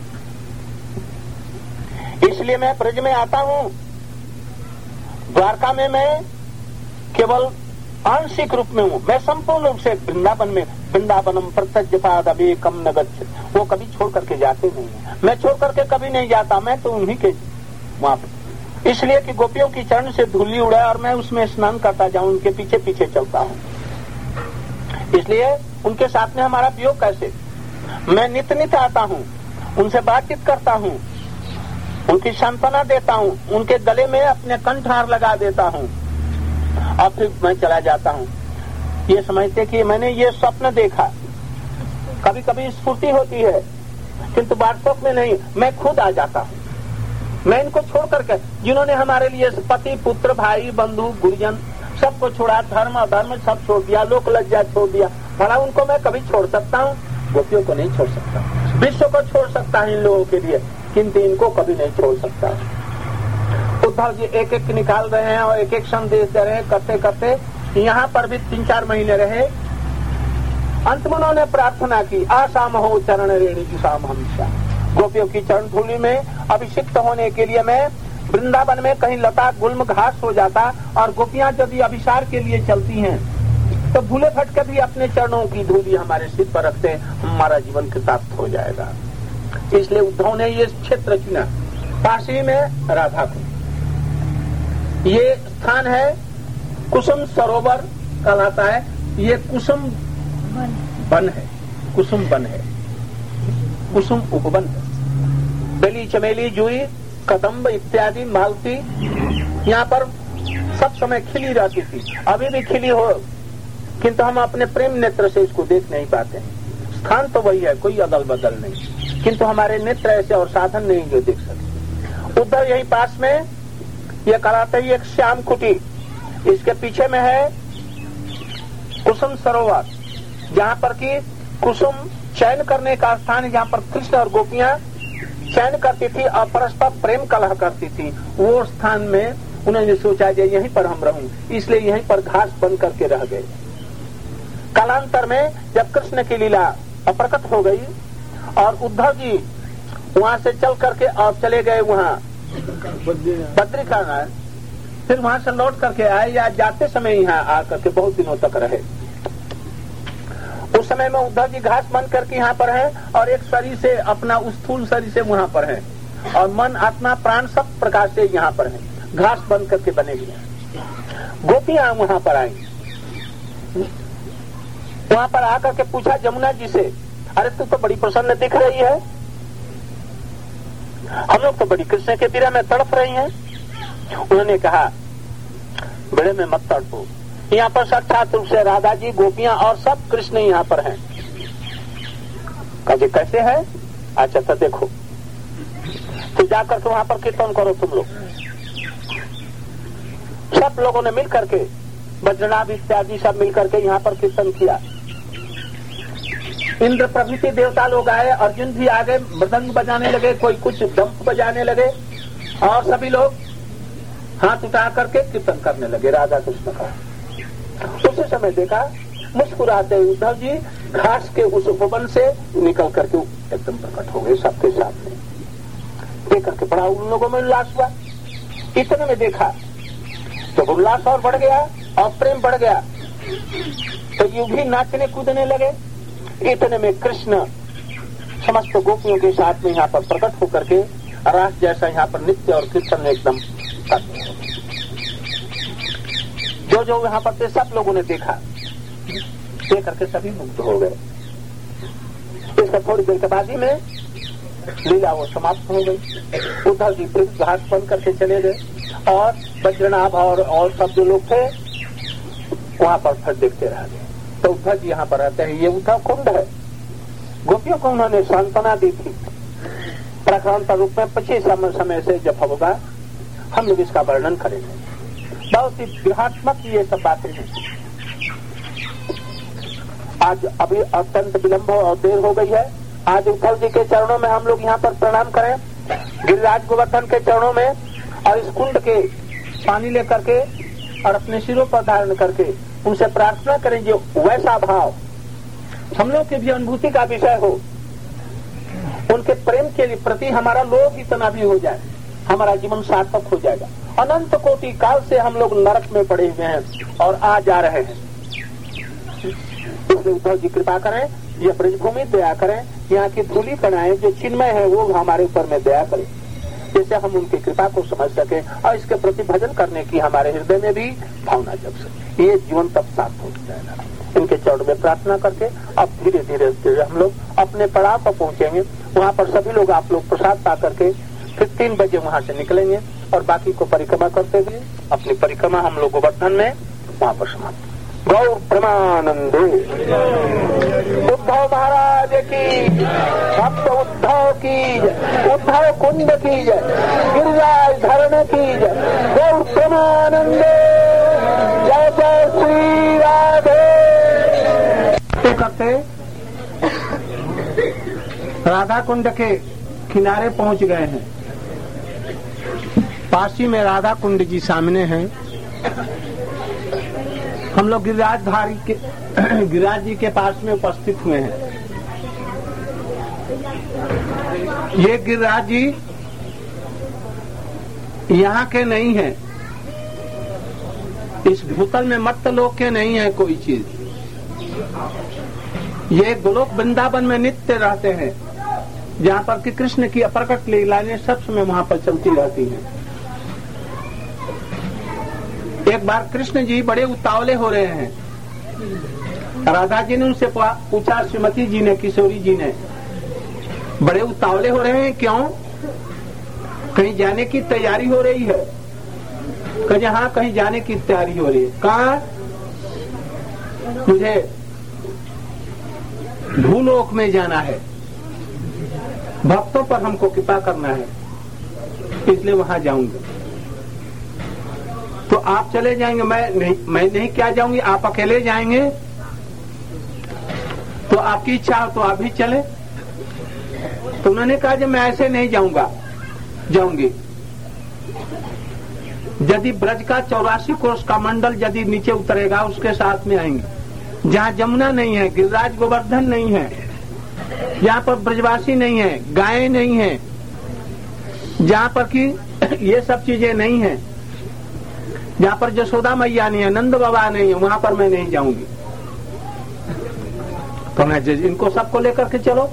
इसलिए मैं ब्रज में आता हूं। द्वारका में मैं केवल आंशिक रूप में हूं, मैं संपूर्ण रूप से वृंदावन में वृंदावनम प्रत्यज्यपाद अभी कम न गच्छति, वो कभी छोड़ करके जाते नहीं है। मैं छोड़ करके कभी नहीं जाता, मैं तो उन्हीं के वहां पर। इसलिए कि गोपियों की चरण से धूली उड़े और मैं उसमें स्नान करता जाऊं, उनके पीछे पीछे चलता हूं। इसलिए उनके साथ में हमारा वियोग कैसे। मैं नित नित आता हूं, उनसे बातचीत करता हूं, उनकी सांत्वना देता हूं, उनके गले में अपने कंठहार लगा देता हूं और फिर मैं चला जाता हूं। ये समझते कि मैंने ये स्वप्न देखा। कभी कभी स्फूर्ति होती है किंतु वास्तव में नहीं, मैं खुद आ जाता हूं। मैं इनको छोड़ करके, जिन्होंने हमारे लिए पति पुत्र भाई बंधु गुरुजन सबको छोड़ा, धर्म अधर्म सब छोड़ दिया, लोक लज्जा छोड़ दिया, भला उनको मैं कभी छोड़ सकता हूँ? गोपियों को नहीं छोड़ सकता। विश्व को छोड़ सकता है इन लोगों के लिए, किंतु इनको कभी नहीं छोड़ सकता। उद्धव जी एक एक निकाल रहे हैं और एक एक संदेश दे रहे हैं, करते करते यहाँ पर भी तीन चार महीने रहे। अंत में उन्होंने प्रार्थना की, आसाम हो चरण रेणी की शाम हमेशा। गोपियों की चरण धूलि में अभिषिक्त होने के लिए मैं वृंदावन में कहीं लता गुल्म घास हो जाता, और गोपियां यदि अभिसार के लिए चलती हैं तो भूले भटके भी अपने चरणों की धूलि हमारे सिर पर रखते, हमारा जीवन कृतार्थ हो जाएगा। इसलिए उद्धव ने ये क्षेत्र चुना, काशी में राधा को। ये स्थान है कुसुम सरोवर कहलाता है। ये कुसुम वन है, कुसुम वन है, कुसुम उपवन है। बेली चमेली जुई कदम्ब इत्यादि मालती यहाँ पर सब समय खिली रहती थी, अभी भी खिली हो, किंतु हम अपने प्रेम नेत्र से इसको देख नहीं पाते। स्थान तो वही है, कोई अदल बदल नहीं, किंतु हमारे नेत्र ऐसे और साधन नहीं जो देख सकते। उधर यही पास में ये कराते ही एक श्याम कुटी, इसके पीछे में है कुसुम सरोवर, जहाँ पर की कुसुम चयन करने का स्थान है, जहाँ पर कृष्ण और गोपियां चयन करती थी और परस्पर प्रेम कलह करती थी। वो स्थान में उन्होंने सोचा कि यहीं पर हम रहूं, इसलिए यहीं पर घास बन करके रह गए। कालांतर में जब कृष्ण की लीला अप्रकट हो गई और उद्धव जी वहां से चल करके और चले गए वहां बद्रिकानाथ, फिर वहां से लौट करके आए या जाते समय यहाँ आकर के बहुत दिनों तक रहे। उस समय में उद्धव जी घास बन करके यहाँ पर हैं और एक शरीर से अपना उस स्थूल शरीर से वहां पर हैं, और मन आत्मा प्राण सब प्रकार से यहाँ पर हैं, घास बन करके बने हुए हैं। गोपियां वहां पर आई, वहां पर आकर के पूछा जमुना जी से, अरे तू तो बड़ी प्रसन्न दिख रही है, हम लोग तो बड़ी कृष्ण के विरह में तड़प रही हैं। उन्होंने कहा बड़े में मत तड़पो, यहाँ पर साक्षात रूप से राधा जी गोपियां और सब कृष्ण यहाँ पर हैं। कहे कैसे है? अच्छा तो देखो, तो जाकर के वहां पर कीर्तन करो तुम लोग। सब लोगों ने मिल करके, बद्रीनाथ इत्यादि सब मिल करके यहाँ पर कीर्तन किया। इंद्र प्रभृति देवता लोग आए, अर्जुन भी आ गए, मृदंग बजाने लगे, कोई कुछ डंप बजाने लगे, और सभी लोग हाथ उठा करके कीर्तन करने लगे राधा कृष्ण का। उसी समय देखा मुस्कुराते उद्धव जी घास के उस उपवन से निकल करके एकदम प्रकट हो गए सबके सामने। देख करके बड़ा उन लोगों में उल्लास हुआ। इतने में देखा तो उल्लास और बढ़ गया और प्रेम बढ़ गया। तो यूं भी नाचने कूदने लगे। इतने में कृष्ण समस्त गोपियों के साथ में यहाँ पर प्रकट होकर के रास जैसा यहाँ पर नृत्य और कीर्तन में एकदम कर दिया। जो जो यहाँ पर थे सब लोगों ने देखा, देख करके सभी मुग्ध हो गए। इसका थोड़ी देर के बाद ही में लीला वो समाप्त हो गई। उद्धव जी फिर घाट बंद करके चले गए और बज्रनाभ और और सब जो लोग थे वहां पर फिर देखते रह गए। तो उद्धव जी यहाँ पर रहते हैं, ये उद्धव कुंड है। गोपियों को उन्होंने सांत्वना दी थी प्रकरण पर रूप में। पच्चीस समय से जब होगा हम लोग इसका वर्णन करेंगे। बहुत ही व्यूहात्मक ये सब बातें हैं। आज अभी अत्यंत विलंब और देर हो गई है। आज उद्धव जी के चरणों में हम लोग यहाँ पर प्रणाम करें, गिरिराज गोवर्धन के चरणों में, और इस कुंड के पानी लेकर के और अपने सिरों पर धारण करके उनसे प्रार्थना करें जो वैसा भाव हम लोग की भी अनुभूति का विषय हो, उनके प्रेम के लिए प्रति हमारा लोभ इतना भी हो जाए, हमारा जीवन सार्थक हो जाएगा। अनंत कोटि काल से हम लोग नरक में पड़े हुए हैं और आ जा रहे हैं। इसलिए उद्धव जी कृपा करें, ये ब्रजभूमि दया करें, यहाँ की धूली कणाएं जो चिन्मय है वो हमारे ऊपर में दया करें, जिससे हम उनकी कृपा को समझ सके और इसके प्रति भजन करने की हमारे हृदय में भी भावना जग सके। ये जीवन तब सार्थक हो जाएगा। इनके चरण में प्रार्थना करके अब धीरे धीरे धीरे हम लोग अपने पड़ाव पर पहुंचेंगे। वहाँ पर सभी लोग आप लोग प्रसाद पा करके फिर तीन बजे वहाँ से निकलेंगे और बाकी को परिक्रमा करते हुए अपनी परिक्रमा हम लोग गोवर्धन में वहाँ पर समाप्त। गौ प्रमानंदे उद्धव महाराज की, भक्त उद्धव की, उद्धव कुंड की जय, गिरिराज धरण की जय, गौ प्रमानंदे, जय जय श्री राधे। तो करते राधा कुंड के किनारे पहुंच गए हैं। पासी में राधा कुंड जी सामने हैं। हम लोग गिरिराज धारी के गिरिराज जी के पास में उपस्थित हुए हैं। ये गिरिराज जी यहाँ के नहीं हैं, इस भूतल में मत्त लोक के नहीं है कोई चीज। ये गोलोक वृंदावन में नित्य रहते हैं, जहाँ पर कि कृष्ण की अप्रकट लीलाएं सब समय वहाँ पर चलती रहती हैं। एक बार कृष्ण जी बड़े उतावले हो रहे हैं। राधा जी ने उनसे पूछा, श्रीमती जी ने, किशोरी जी ने, बड़े उतावले हो रहे हैं क्यों? कहीं जाने की तैयारी हो रही है? कहीं हाँ, कहीं जाने की तैयारी हो रही है। कहाँ? मुझे भूलोक में जाना है, भक्तों पर हमको कृपा करना है, इसलिए वहां जाऊंगा। तो आप चले जाएंगे? मैं नहीं, मैं नहीं क्या जाऊंगी, आप अकेले जाएंगे? तो आपकी इच्छा हो तो आप भी चले। तो उन्होंने कहा कि मैं ऐसे नहीं जाऊंगा, जाऊंगी। यदि ब्रज का चौरासी कोष का मंडल यदि नीचे उतरेगा उसके साथ में आएंगे। जहाँ जमुना नहीं है, गिरिराज गोवर्धन नहीं है, जहाँ पर ब्रजवासी नहीं है, गायें नहीं है, जहाँ पर कि ये सब चीजें नहीं है, जहाँ पर यशोदा मैया नहीं है, नंद बाबा नहीं है, वहां पर मैं नहीं जाऊंगी। तो मैं इनको सबको लेकर के चलो।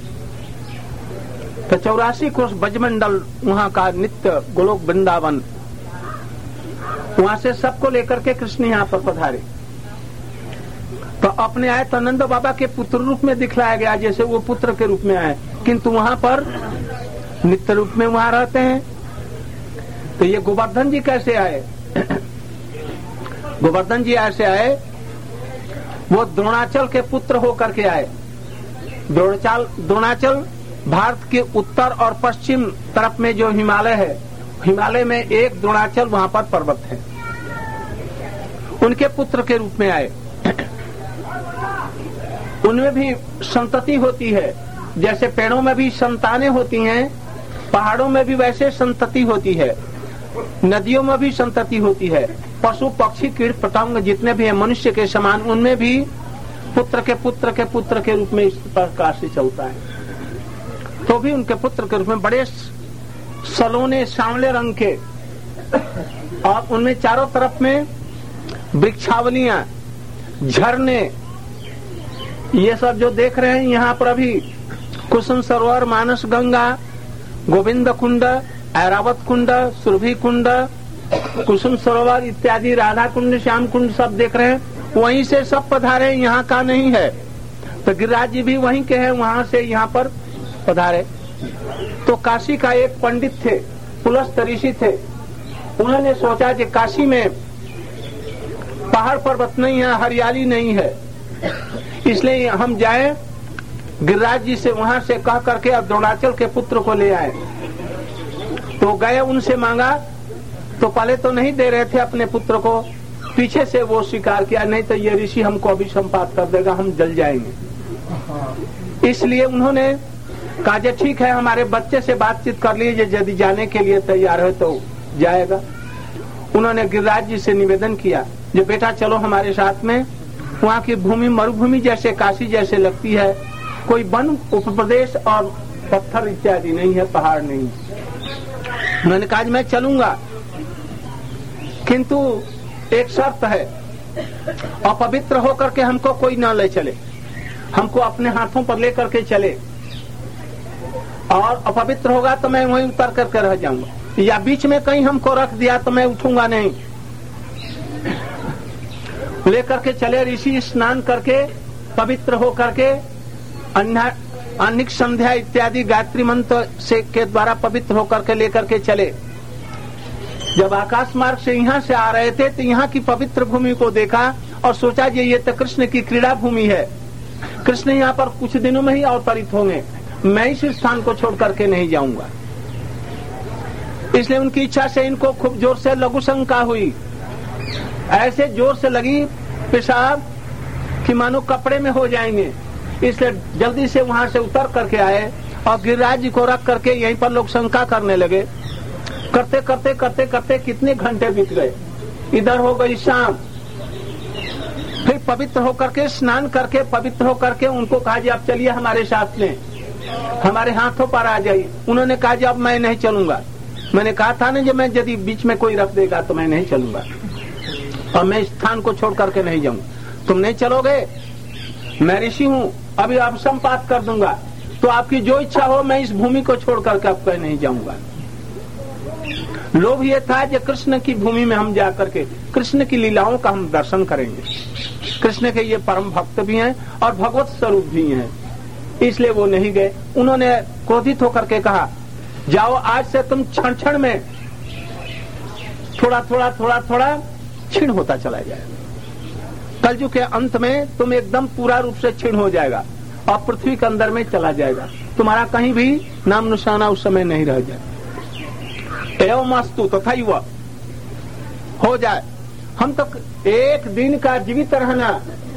तो चौरासी कोष ब्रजमंडल वहां का नित्य गोलोक वृंदावन, वहां से सबको लेकर के कृष्ण यहाँ पर पधारे। तो अपने आए तो नंद बाबा के पुत्र रूप में दिखलाया गया, जैसे वो पुत्र के रूप में आए, किंतु वहां पर नित्य रूप में वहां रहते हैं। तो ये गोवर्धन जी कैसे आए? गोवर्धन जी ऐसे आए, वो द्रोणाचल के पुत्र होकर के आए। द्रोणाचल द्रोणाचल भारत के उत्तर और पश्चिम तरफ में जो हिमालय है, हिमालय में एक द्रोणाचल वहां पर पर्वत है, उनके पुत्र के रूप में आए। उनमें भी संतति होती है, जैसे पेड़ों में भी संतानें होती हैं, पहाड़ों में भी वैसे संतति होती है, नदियों में भी संतति होती है, पशु पक्षी कीट पतंग जितने भी हैं मनुष्य के समान, उनमें भी पुत्र के पुत्र के पुत्र के रूप में इस प्रकार से चलता है। तो भी उनके पुत्र के रूप में बड़े सलोने सांवले रंग के, और उनमें चारों तरफ में वृक्षावलियां, झरने, ये सब जो देख रहे हैं यहाँ पर अभी, कुसुम सरोवर, मानस गंगा, गोविंद कुंड, ऐरावत कुंड, सुरभि कुंड, कुसुम सरोवर इत्यादि, राधा कुंड, श्याम कुंड सब देख रहे हैं, वहीं से सब पधारे, यहाँ का नहीं है। तो गिरिराज जी भी वहीं के हैं, वहां से यहाँ पर पधारे। तो काशी का एक पंडित थे, पुलस्त ऋषि थे, उन्होंने सोचा कि काशी में पहाड़ पर्वत नहीं है, हरियाली नहीं है, इसलिए हम जाएं गिरिराज जी से वहां से कह करके अब द्रोणाचल के पुत्र को ले आए। तो गए, उनसे मांगा, तो पहले तो नहीं दे रहे थे अपने पुत्र को, पीछे से वो स्वीकार किया, नहीं तो ये ऋषि हमको अभिसंपात कर देगा, हम जल जाएंगे। इसलिए उन्होंने कहा जे ठीक है, हमारे बच्चे से बातचीत कर लीजिए, यदि जाने के लिए तैयार है तो जाएगा। उन्होंने गिरिराज जी से निवेदन किया, जो बेटा चलो हमारे साथ में, वहाँ की भूमि मरुभूमि जैसे, काशी जैसे लगती है, कोई वन उपप्रदेश और पत्थर इत्यादि नहीं है, पहाड़ नहीं। मैंने कहा मैं चलूंगा, किंतु एक शर्त है, अपवित्र होकर के हमको कोई न ले चले, हमको अपने हाथों पर लेकर के चले, और अपवित्र होगा तो मैं वहीं उतर करके रह जाऊंगा, या बीच में कहीं हमको रख दिया तो मैं उठूंगा नहीं। लेकर के चले, ऋषि स्नान करके पवित्र हो करके अनिक संध्या इत्यादि गायत्री मंत्र से के द्वारा पवित्र होकर के लेकर के चले। जब आकाश मार्ग से यहाँ से आ रहे थे तो यहाँ की पवित्र भूमि को देखा और सोचा कि ये तो कृष्ण की क्रीड़ा भूमि है, कृष्ण यहाँ पर कुछ दिनों में ही अवतरित होंगे, मैं इस स्थान को छोड़ करके नहीं जाऊंगा। इसलिए उनकी इच्छा से इनको खूब जोर से लघु शंका हुई, ऐसे जोर से लगी पेशाब कि मानो कपड़े में हो जाएंगे। इसलिए जल्दी से वहां से उतर करके आए और गिरिराज जी को रख करके यहीं पर लोग शंका करने लगे। करते करते करते करते कितने घंटे बीत गए, इधर हो गई शाम, फिर पवित्र होकर के स्नान करके पवित्र होकर के उनको कहा जी अब चलिए हमारे साथ में, हमारे हाथों पर आ जाइए। उन्होंने कहा जी अब मैं नहीं चलूंगा, मैंने कहा था ना जब मैं यदि बीच में कोई रख देगा तो मैं नहीं चलूंगा और मैं स्थान को छोड़ करके नहीं जाऊंगा। तुम नहीं चलोगे, मैं ऋषि हूँ, अभी अब संपात कर दूंगा, तो आपकी जो इच्छा हो मैं इस भूमि को छोड़ करके अब कहीं नहीं जाऊंगा। लोभ ये था कि कृष्ण की भूमि में हम जा करके कृष्ण की लीलाओं का हम दर्शन करेंगे। कृष्ण के ये परम भक्त भी हैं और भगवत स्वरूप भी हैं, इसलिए वो नहीं गए। उन्होंने क्रोधित होकर के कहा जाओ आज से तुम क्षण क्षण में थोड़ा थोड़ा थोड़ा थोड़ा क्षीण होता चला जाएगा, कलयुग के अंत में तुम एकदम पूरा रूप से क्षीण हो जाएगा और पृथ्वी के अंदर में चला जाएगा, तुम्हारा कहीं भी नाम निशाना उस समय नहीं रह जाए। एवं अस्तु तथा ही वह हो जाए। हम तो एक दिन का जीवित रहना,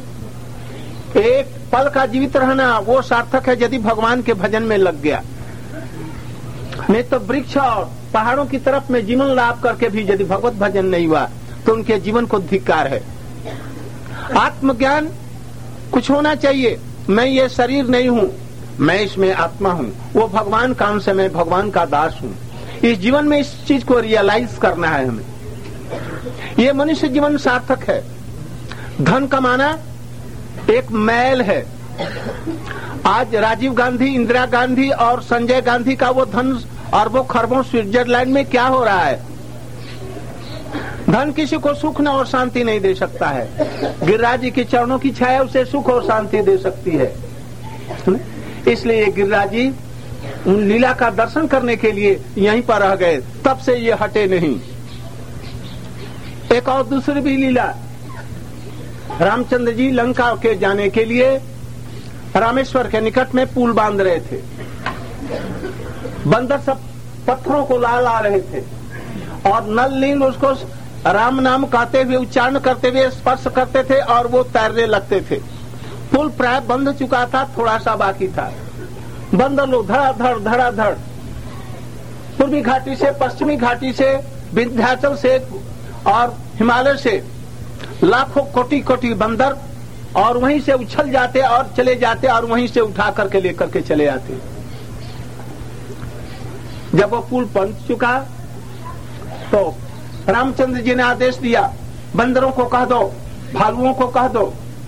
एक पल का जीवित रहना वो सार्थक है यदि भगवान के भजन में लग गया। नहीं तो वृक्ष और पहाड़ों की तरफ में जीवन लाभ करके भी यदि भगवत भजन नहीं हुआ तो उनके जीवन को धिक्कार है। आत्मज्ञान कुछ होना चाहिए, मैं ये शरीर नहीं हूँ, मैं इसमें आत्मा हूँ, वो भगवान का अंश है, मैं भगवान का दास हूँ। इस जीवन में इस चीज को रियलाइज करना है हमें। ये मनुष्य जीवन सार्थक है। धन कमाना एक मैल है। आज राजीव गांधी, इंदिरा गांधी और संजय गांधी का वो धन अरबों खरबों स्विट्जरलैंड में क्या हो रहा है। धन किसी को सुख न और शांति नहीं दे सकता है, गिरिराज जी के चरणों की छाया उसे सुख और शांति दे सकती है। इसलिए गिरिराज जी उन लीला का दर्शन करने के लिए यहीं पर रह गए, तब से ये हटे नहीं। एक और दूसरी भी लीला, रामचंद्र जी लंका के जाने के लिए रामेश्वर के निकट में पुल बांध रहे थे। बंदर सब पत्थरों को ला ला रहे थे और नल नील उसको राम नाम कहते हुए उच्चारण करते हुए स्पर्श करते थे और वो तैरने लगते थे। पुल प्राय बंध चुका था, थोड़ा सा बाकी था। बंदर लोग धड़ाधड़ धड़ाधड़ पूर्वी घाटी से, पश्चिमी घाटी से, विंध्याचल से और हिमालय से लाखों कोटि कोटि बंदर और वहीं से उछल जाते और चले जाते और वहीं से उठा करके लेकर के चले आते। जब वो पुल बन चुका तो रामचंद्र जी ने आदेश दिया, बंदरों को कह दो, भालुओं को कह दो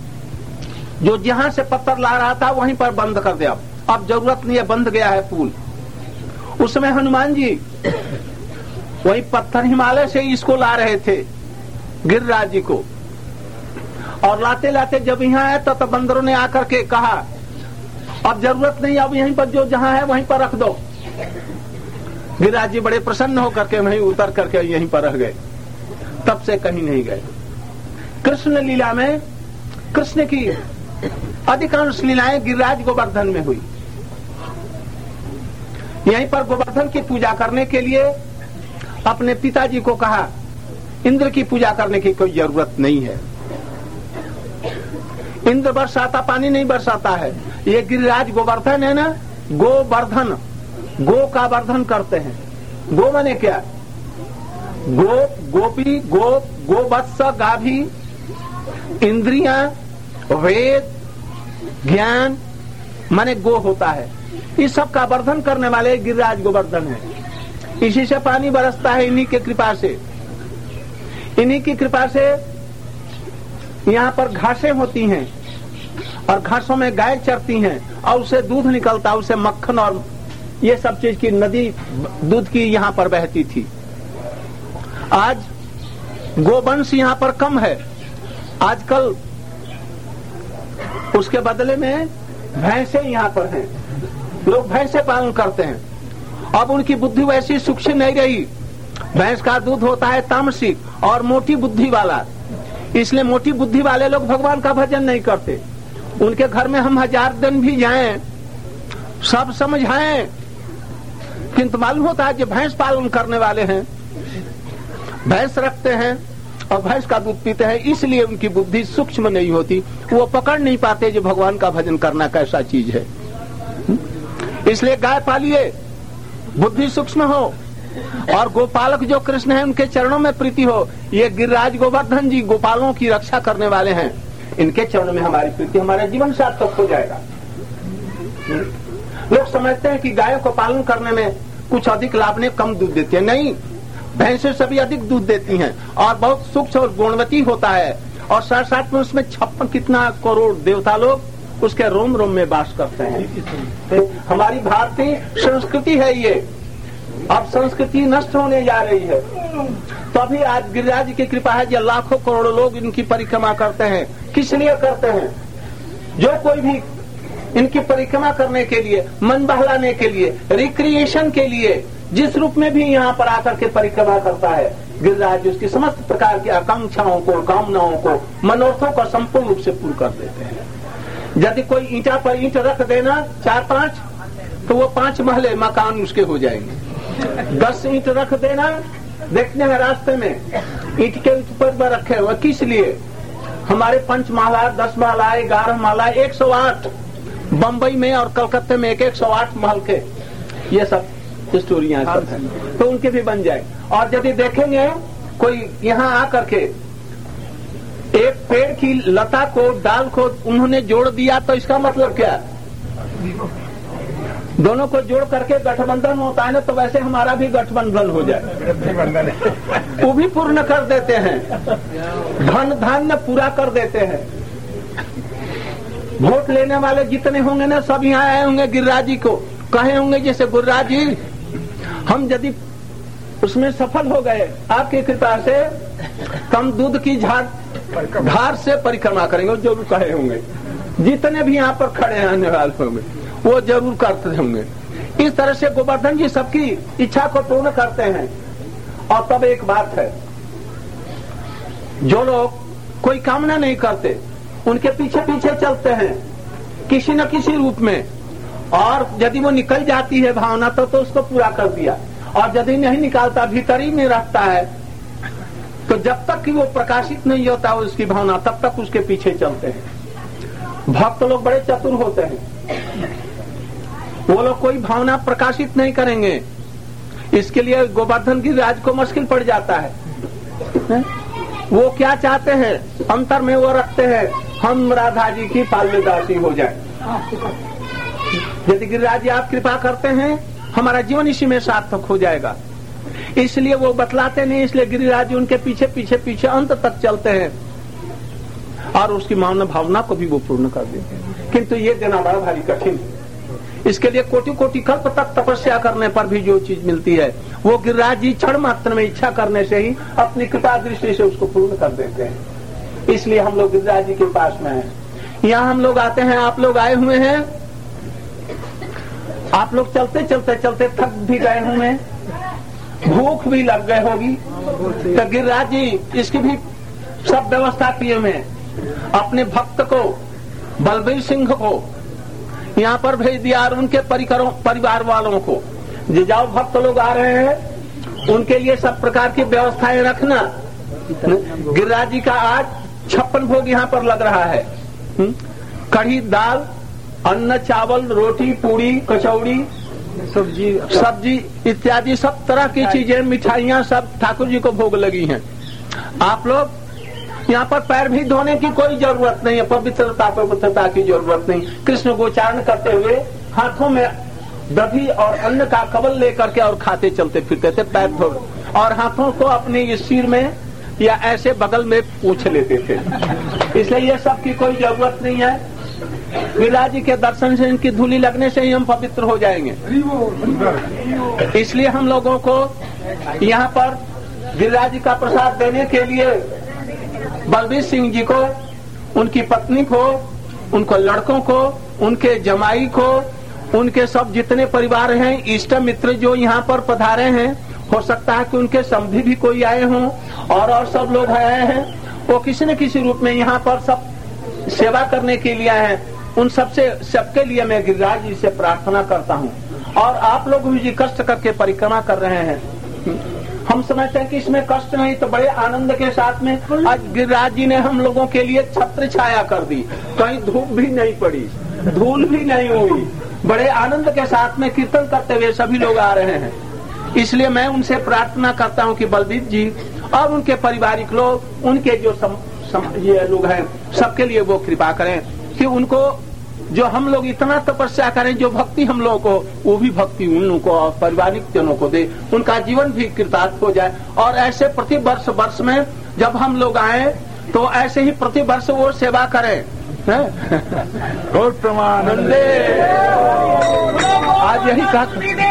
जो जहां से पत्थर ला रहा था वहीं पर बंद कर दिया। अब जरूरत नहीं है, बंद गया है पुल। उस समय हनुमान जी वही पत्थर हिमालय से इसको ला रहे थे, गिरिराज जी को, और लाते लाते जब यहाँ आए तो, तो बंदरों ने आकर के कहा अब जरूरत नहीं, अब यहीं पर जो जहां है वहीं पर रख दो। गिरिराज जी बड़े प्रसन्न होकर के वहीं उतर करके यहीं पर रह गए, तब से कहीं नहीं गए। कृष्ण लीला में कृष्ण की अधिकांश लीलाएं गिरिराज गोवर्धन में हुई। यहीं पर गोवर्धन की पूजा करने के लिए अपने पिताजी को कहा इंद्र की पूजा करने की कोई जरूरत नहीं है, इंद्र बरसाता पानी नहीं बरसाता है, ये गिरिराज गोवर्धन है ना, गोवर्धन, गो का वर्धन करते हैं। गो माने क्या? गो, गोपी, गोप, गोवत्स, गाभी, इंद्रियां, वेद, ज्ञान माने गो होता है। इस सब का वर्धन करने वाले गिरिराज गोवर्धन है। इसी से पानी बरसता है, इन्हीं के कृपा से। इन्हीं की कृपा से यहाँ पर घासें होती हैं और घासों में गाय चरती हैं और उसे दूध निकलता, उसे मक्खन और ये सब चीज की नदी दूध की यहाँ पर बहती थी। आज गोवंश यहाँ पर कम है, आजकल उसके बदले में भैंसे यहाँ पर हैं, लोग भैंसे पालन करते हैं। अब उनकी बुद्धि वैसी सूक्ष्म नहीं रही, भैंस का दूध होता है तामसिक और मोटी बुद्धि वाला, इसलिए मोटी बुद्धि वाले लोग भगवान का भजन नहीं करते। उनके घर में हम हजार दिन भी जाएं, सब समझाएं, किंतु मालूम होता है जो भैंस पालन करने वाले हैं, भैंस रखते हैं और भैंस का दूध पीते हैं, इसलिए उनकी बुद्धि सूक्ष्म नहीं होती, वो पकड़ नहीं पाते जो भगवान का भजन करना कैसा चीज है। इसलिए गाय पालिए, बुद्धि सूक्ष्म हो, और गोपालक जो कृष्ण है उनके चरणों में प्रीति हो। ये गिरिराज गोवर्धन जी गोपालों की रक्षा करने वाले हैं, इनके चरणों में हमारी प्रीति, हमारा जीवन सार्थक हो जाएगा। लोग समझते हैं कि गायों को पालन करने में कुछ अधिक लाभ ने कम दूध देती है, नहीं, भैंसे सभी अधिक दूध देती हैं और बहुत सूक्ष्म और गुणवती होता है, और साथ साथ में उसमें छप्पन कितना करोड़ देवता लोग उसके रोम रोम में वास करते हैं। हमारी भारतीय संस्कृति है ये, अब संस्कृति नष्ट होने जा रही है। तो अभी आज गिरिराज जी की कृपा है जो लाखों करोड़ों लोग इनकी परिक्रमा करते हैं। किस लिए करते हैं? जो कोई भी इनकी परिक्रमा करने के लिए, मन बहलाने के लिए, रिक्रिएशन के लिए, जिस रूप में भी यहाँ पर आकर के परिक्रमा करता है गिरिराज, उसकी समस्त प्रकार की आकांक्षाओं को, कामनाओं को, मनोरथों को संपूर्ण रूप से पूर्ण कर देते हैं। यदि कोई ईंटा पर ईंट रख देना चार पांच, तो वो पांच महले मकान उसके हो जाएंगे। दस ईंट रख देना, देखने में रास्ते में ईंट के ऊपर रखे हुए, किस लिए? हमारे पंच माला, दस माला, ग्यारह माला, एक सौ आठ बम्बई में और कलकत्ते में एक एक सौ आठ महल के, ये सब स्टोरियां सब है, तो उनके भी बन जाए। और यदि देखेंगे कोई यहाँ आकर के एक पेड़ की लता को, डाल को उन्होंने जोड़ दिया, तो इसका मतलब क्या? दोनों को जोड़ करके गठबंधन होता है ना, तो वैसे हमारा भी गठबंधन हो जाए, वो भी पूर्ण कर देते हैं, धन धान्य पूरा कर देते हैं। वोट लेने वाले जितने होंगे ना, सब यहाँ आए होंगे गिरिराज जी को, कहे होंगे जैसे गिरिराज जी हम यदि उसमें सफल हो गए आपकी कृपा से, कम दूध की झाड़ धार से परिक्रमा करेंगे, जरूर कहे होंगे। जितने भी यहाँ पर खड़े आने वाले होंगे वो जरूर करते होंगे। इस तरह से गोवर्धन जी सबकी इच्छा को पूर्ण करते हैं। और तब एक बात है, जो लोग कोई कामना नहीं करते उनके पीछे पीछे चलते हैं किसी न किसी रूप में, और यदि वो निकल जाती है भावना तो, तो उसको पूरा कर दिया, और यदि नहीं निकालता, भीतर ही में रखता है, तो जब तक कि वो प्रकाशित नहीं होता उसकी भावना, तब तक उसके पीछे चलते हैं। भक्त लोग बड़े चतुर होते हैं, वो लोग कोई भावना प्रकाशित नहीं करेंगे, इसके लिए गोवर्धन गिरिराज को मुश्किल पड़ जाता है, है? वो क्या चाहते हैं, अंतर में वो रखते हैं हम राधा जी की पाल्यदासी हो जाए। यदि गिरिराज जी आप कृपा करते हैं, हमारा जीवन इसी में सार्थक हो जाएगा। इसलिए वो बतलाते नहीं, इसलिए गिरिराज जी उनके पीछे पीछे पीछे अंत तक चलते हैं। और उसकी मानव भावना को भी वो पूर्ण कर देते हैं। किंतु ये देना बड़ा भारी कठिन है। इसके लिए कोटि कोटि कल्प तक तपस्या करने पर भी जो चीज मिलती है वो गिरिराज जी क्षण मात्र में इच्छा करने से ही अपनी कृपा दृष्टि से उसको पूर्ण कर देते हैं। इसलिए हम लोग गिरिराज जी के पास में हैं। यहाँ हम लोग आते हैं, आप लोग आए हुए हैं, आप लोग चलते चलते चलते थक भी गए हुए, भूख भी लग गए होगी, तो गिरिराज जी इसकी भी सब व्यवस्था किए हुए हैं। अपने भक्त को, बलबीर सिंह को यहाँ पर भेज दिया और उनके परिकरों परिवार वालों को, जो जाओ भक्त लोग आ रहे हैं उनके लिए सब प्रकार की व्यवस्थाएं रखना। गिरिराज जी का आज छप्पन भोग यहाँ पर लग रहा है। कढ़ी, दाल, अन्न, चावल, रोटी, पूड़ी, कचौड़ी, सब्जी सब्जी इत्यादि सब तरह की चीजें, मिठाइयाँ सब ठाकुर जी को भोग लगी हैं। आप लोग यहाँ पर पैर भी धोने की कोई जरूरत नहीं है, पवित्रता पवित्रता की जरूरत नहीं। कृष्ण गोचारण करते हुए हाथों में दही और अन्न का कवल लेकर के और खाते चलते फिरते थे, पैर धो और हाथों को अपने इस सिर में या ऐसे बगल में पूछ लेते थे। इसलिए ये सब की कोई जरूरत नहीं है। गिरिराज जी के दर्शन से, इनकी धूली लगने से ही हम पवित्र हो जाएंगे। इसलिए हम लोगों को यहाँ पर गिरिराज जी का प्रसाद देने के लिए बलबीर सिंह जी को, उनकी पत्नी को, उनको लड़कों को, उनके जमाई को, उनके सब जितने परिवार हैं, इष्ट मित्र जो यहाँ पर पधारे हैं, हो सकता है कि उनके समधी भी कोई आए हों और और सब लोग आए हैं, वो किसी न किसी रूप में यहाँ पर सब सेवा करने के लिए आए हैं। उन सबसे सबके लिए मैं गिरिराज जी से प्रार्थना करता हूँ। और आप लोग भी जी कष्ट करके परिक्रमा कर रहे हैं, हम समझते हैं कि इसमें कष्ट नहीं, तो बड़े आनंद के साथ में आज गिरिराज जी ने हम लोगों के लिए छत्र छाया कर दी, कहीं धूप भी नहीं पड़ी, धूल भी नहीं हुई, बड़े आनंद के साथ में कीर्तन करते हुए सभी लोग आ रहे हैं। इसलिए मैं उनसे प्रार्थना करता हूँ कि बलबीर जी और उनके पारिवारिक लोग, उनके जो सम, सम, ये लोग हैं, सबके लिए वो कृपा करें कि उनको जो हम लोग इतना तपस्या करें, जो भक्ति हम लोगों को, वो भी भक्ति उनको और पारिवारिक जनों को दे, उनका जीवन भी कृतार्थ हो जाए। और ऐसे प्रति वर्ष वर्ष में जब हम लोग आए तो ऐसे ही प्रति वर्ष वो सेवा करें। गौर प्रमानंदे। आज यही कहा,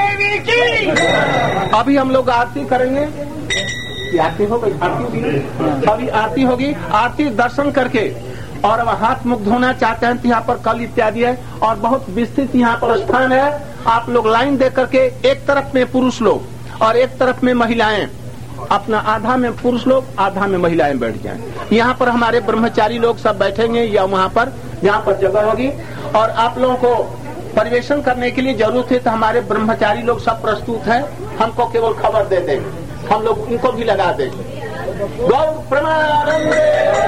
अभी हम लोग आरती करेंगे। आरती हो गई, आरती होगी, अभी आरती होगी। आरती दर्शन करके और अब हाथ मुख धोना चाहते हैं तो यहाँ पर कल इत्यादि है और बहुत विस्तृत यहाँ पर स्थान है। आप लोग लाइन दे करके, एक तरफ में पुरुष लोग और एक तरफ में महिलाएं, अपना आधा में पुरुष लोग आधा में महिलाएं बैठ जाएं। यहाँ पर हमारे ब्रह्मचारी लोग सब बैठेंगे या वहाँ पर जहाँ पर जगह होगी। और आप लोगों को परिवेशन करने के लिए जरूरत है तो हमारे ब्रह्मचारी लोग सब प्रस्तुत हैं, हमको केवल खबर दे देंगे, हम लोग उनको भी लगा देंगे। गौ प्रमानंदे।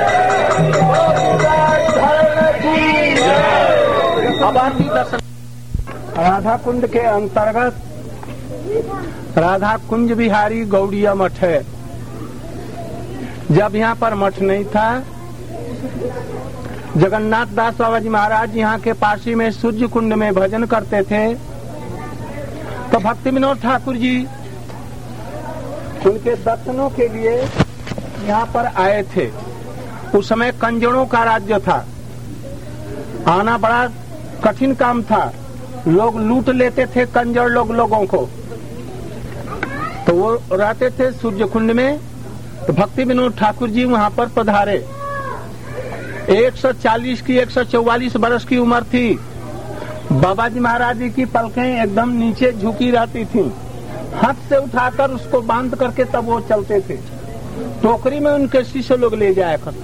अब आरती दर्शन। राधा कुंड के अंतर्गत राधा कुंज बिहारी गौड़िया मठ है। जब यहाँ पर मठ नहीं था, जगन्नाथ दास बाबा जी महाराज यहाँ के पासी में सूर्य कुंड में भजन करते थे, तो भक्ति विनोद ठाकुर जी उनके दर्शनों के लिए यहाँ पर आए थे। उस समय कंजरों का राज्य था, आना बड़ा कठिन काम था, लोग लूट लेते थे कंजर लोग लोगों को। तो वो रहते थे सूर्य कुंड में। तो भक्ति विनोद ठाकुर जी वहाँ पर पधारे। एक सौ चालीस की एक सौ चौवालीस बरस की उम्र थी। बाबा जी महाराज जी की पलकें एकदम नीचे झुकी रहती थी, हाथ से उठाकर उसको बांध करके तब वो चलते थे। टोकरी में उनके शिष्य लोग ले जाया करते।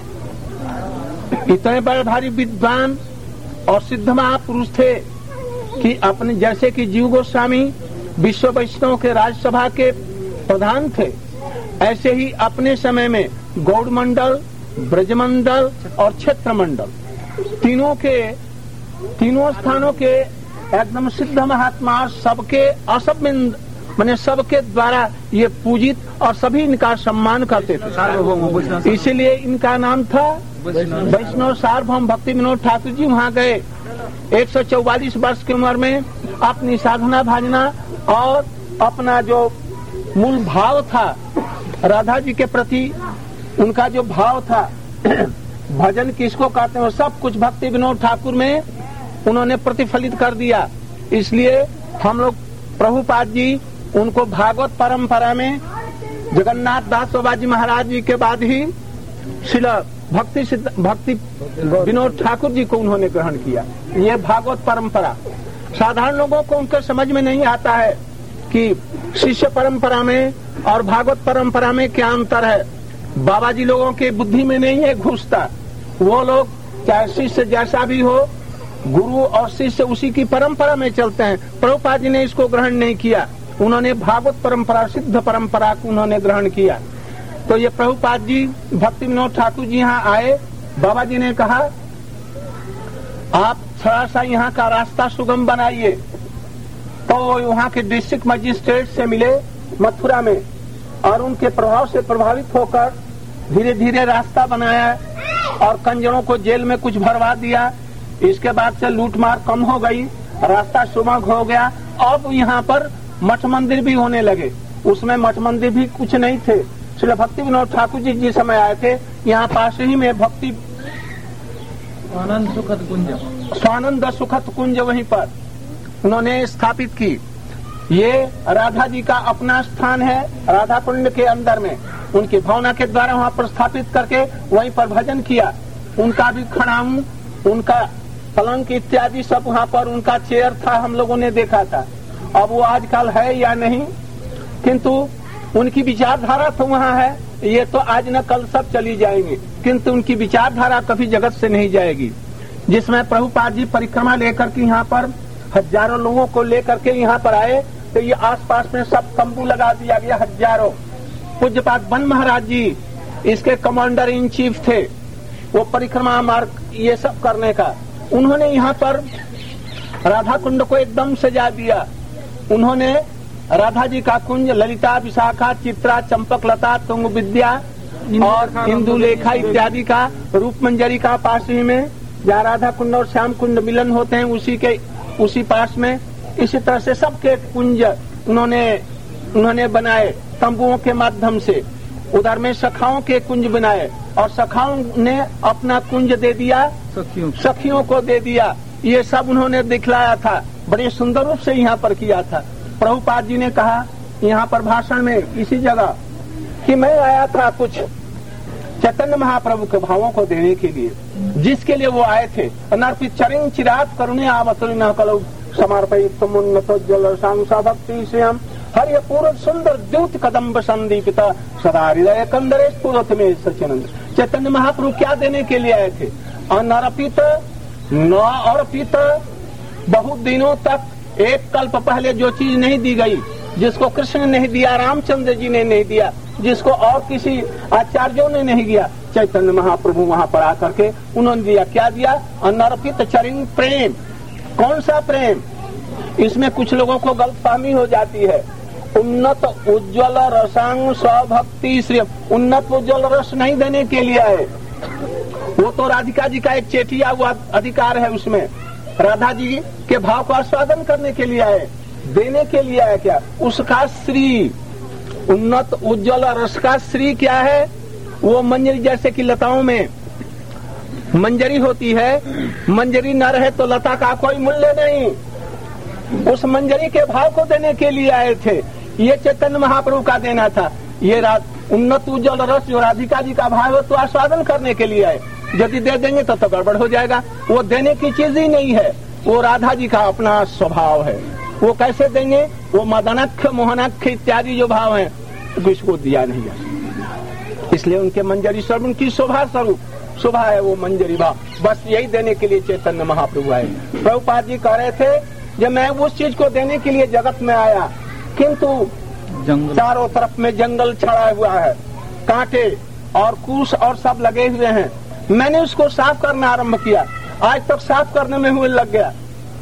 इतने बड़े भारी विद्वान और सिद्ध महापुरुष थे कि अपने, जैसे कि जीव गोस्वामी विश्व वैष्णव के राज्यसभा के प्रधान थे, ऐसे ही अपने समय में गौड़ मंडल, ब्रजमंडल और क्षेत्र मंडल, तीनों के तीनों स्थानों के एकदम सिद्ध महात्मा, सबके असमिंद मैंने सबके द्वारा ये पूजित और सभी इनका सम्मान करते थे। इसीलिए इनका नाम था वैष्णव सार्वभौम भक्ति विनोद ठाकुर जी। वहाँ गए एक सौ चौवालीस वर्ष की उम्र में अपनी साधना भाजना और अपना जो मूल भाव था राधा जी के प्रति, उनका जो भाव था भजन किसको कहते हैं सब कुछ भक्ति विनोद ठाकुर में उन्होंने प्रतिफलित कर दिया। इसलिए हम लोग प्रभुपाद जी उनको भागवत परंपरा में जगन्नाथ दास बाबाजी महाराज जी के बाद ही श्रील भक्ति भक्ति विनोद ठाकुर जी को उन्होंने ग्रहण किया। ये भागवत परंपरा साधारण लोगों को उनके समझ में नहीं आता है कि शिष्य परंपरा में और भागवत परंपरा में क्या अंतर है। बाबा जी लोगों के बुद्धि में नहीं है घुसता। वो लोग चाहे शिष्य जैसा भी हो, गुरु और शिष्य उसी की परंपरा में चलते हैं। प्रभुपाद जी ने इसको ग्रहण नहीं किया, उन्होंने भागवत परंपरा सिद्ध परंपरा को उन्होंने ग्रहण किया। तो ये प्रभुपाद जी भक्ति विनोद ठाकुर जी यहाँ आए। बाबा जी ने कहा आप थोड़ा सा यहाँ का रास्ता सुगम बनाइए। तो वहाँ के डिस्ट्रिक्ट मजिस्ट्रेट से मिले मथुरा में और उनके प्रभाव से प्रभावित होकर धीरे धीरे रास्ता बनाया और कंजरों को जेल में कुछ भरवा दिया। इसके बाद से लूटमार कम हो गई, रास्ता सुगम हो गया। अब यहाँ पर मठ मंदिर भी होने लगे। उसमें मठ मंदिर भी कुछ नहीं थे। श्री भक्ति विनोद ठाकुर जी जिस समय आए थे यहाँ पास ही में भक्ति आनंद सुखद कुंज स्वानंद सुखद कुंज वहीं पर उन्होंने स्थापित की। ये राधा जी का अपना स्थान है, राधा कुंड के अंदर में उनकी भावना के द्वारा वहाँ पर स्थापित करके वहीं पर भजन किया। उनका भी खड़ाऊ, उनका पलंग इत्यादि सब वहाँ पर उनका चेयर था, हम लोगों ने देखा था। अब वो आजकल है या नहीं, किंतु उनकी विचारधारा तो वहाँ है। ये तो आज न कल सब चली जाएंगे, किंतु उनकी विचारधारा कभी जगत से नहीं जाएगी। जिसमें प्रभुपाद जी परिक्रमा लेकर के यहाँ पर हजारों लोगों को लेकर के यहाँ पर आए तो ये आसपास में सब तंबू लगा दिया गया हजारों। पूज्यपाद बन महाराज जी इसके कमांडर इन चीफ थे, वो परिक्रमा मार्ग ये सब करने का। उन्होंने यहाँ पर राधा कुंड को एकदम सजा दिया। उन्होंने राधा जी का कुंज ललिता, विशाखा, चित्रा, चंपक, लता, तुंग विद्या और इंदु लेखा इत्यादि का रूप मंजरी का पास ही में जहाँ राधा कुंड और श्याम कुंड मिलन होते हैं उसी के उसी पास में इसी तरह से सबके कुंज उन्होंने उन्होंने बनाए तंबुओं के माध्यम से। उधर में सखाओं के कुंज बनाए और सखाओं ने अपना कुंज दे दिया, सखियों सखियों को दे दिया। ये सब उन्होंने दिखलाया था, बड़े सुंदर रूप से यहाँ पर किया था। प्रभुपाद जी ने कहा यहाँ पर भाषण में इसी जगह कि मैं आया था कुछ चैतन्य महाप्रभु के भावों को देने के लिए, जिसके लिए वो आए थे। अनर्पित चरिंग चिरात करुणे आवतुलिना कलौ समर्पयित मुन्नतोज्ज्वल सांसा भक्ति श्रियम हरि पूर्व सुंदर द्युत कदम्ब संदीपित सदा हृदय कंदरे स्फुरत में सचिनंद। चैतन्य महाप्रभु क्या देने के लिए आए थे? अनर्पित न अर्पित, बहुत दिनों तक एक कल्प पहले जो चीज नहीं दी गई, जिसको कृष्ण ने नहीं दिया, रामचंद्र जी ने नहीं दिया, जिसको और किसी आचार्यों ने नहीं दिया, चैतन्य महाप्रभु वहाँ पर आकर के उन्होंने दिया। क्या दिया? अनर्पित चरिंग प्रेम। कौन सा प्रेम? इसमें कुछ लोगों को गलतफहमी हो जाती है। उन्नत उज्ज्वल रसांग स्वभक्ति श्री, उन्नत उज्ज्वल रस नहीं देने के लिए आए। वो तो राधिका जी का एक चेटिया हुआ अधिकार है, उसमें राधा जी के भाव को आस्वादन करने के लिए आए, देने के लिए आए। क्या उसका श्री, उन्नत उज्ज्वल रस का श्री क्या है? वो मंजरी, जैसे कि लताओं में मंजरी होती है, मंजरी न रहे तो लता का कोई मूल्य नहीं। उस मंजरी के भाव को देने के लिए आए थे। ये चैतन्य महाप्रभु का देना था। ये उन्नत उज्ज्वल रस जो राधिका जी का भाव है तो आस्वादन करने के लिए आए। यदि दे देंगे तो, तो गड़बड़ हो जाएगा। वो देने की चीज ही नहीं है, वो राधा जी का अपना स्वभाव है। वो कैसे देंगे? वो मदनक्ष मोहनक्ष इत्यादि जो भाव है किसको दिया नहीं है। इसलिए उनके मंजरी स्वरूप, उनकी शोभा स्वरूप शोभा है वो मंजरी भाव। बस यही देने के लिए चैतन्य महाप्रभु आए। प्रभुपाद जी कह रहे थे जब मैं उस चीज को देने के लिए जगत में आया, किंतु चारों तरफ में जंगल छड़ा हुआ है, कांटे और कुश और सब लगे हुए हैं। मैंने उसको साफ करना आरंभ किया। आज तक साफ करने में हुए लग गया।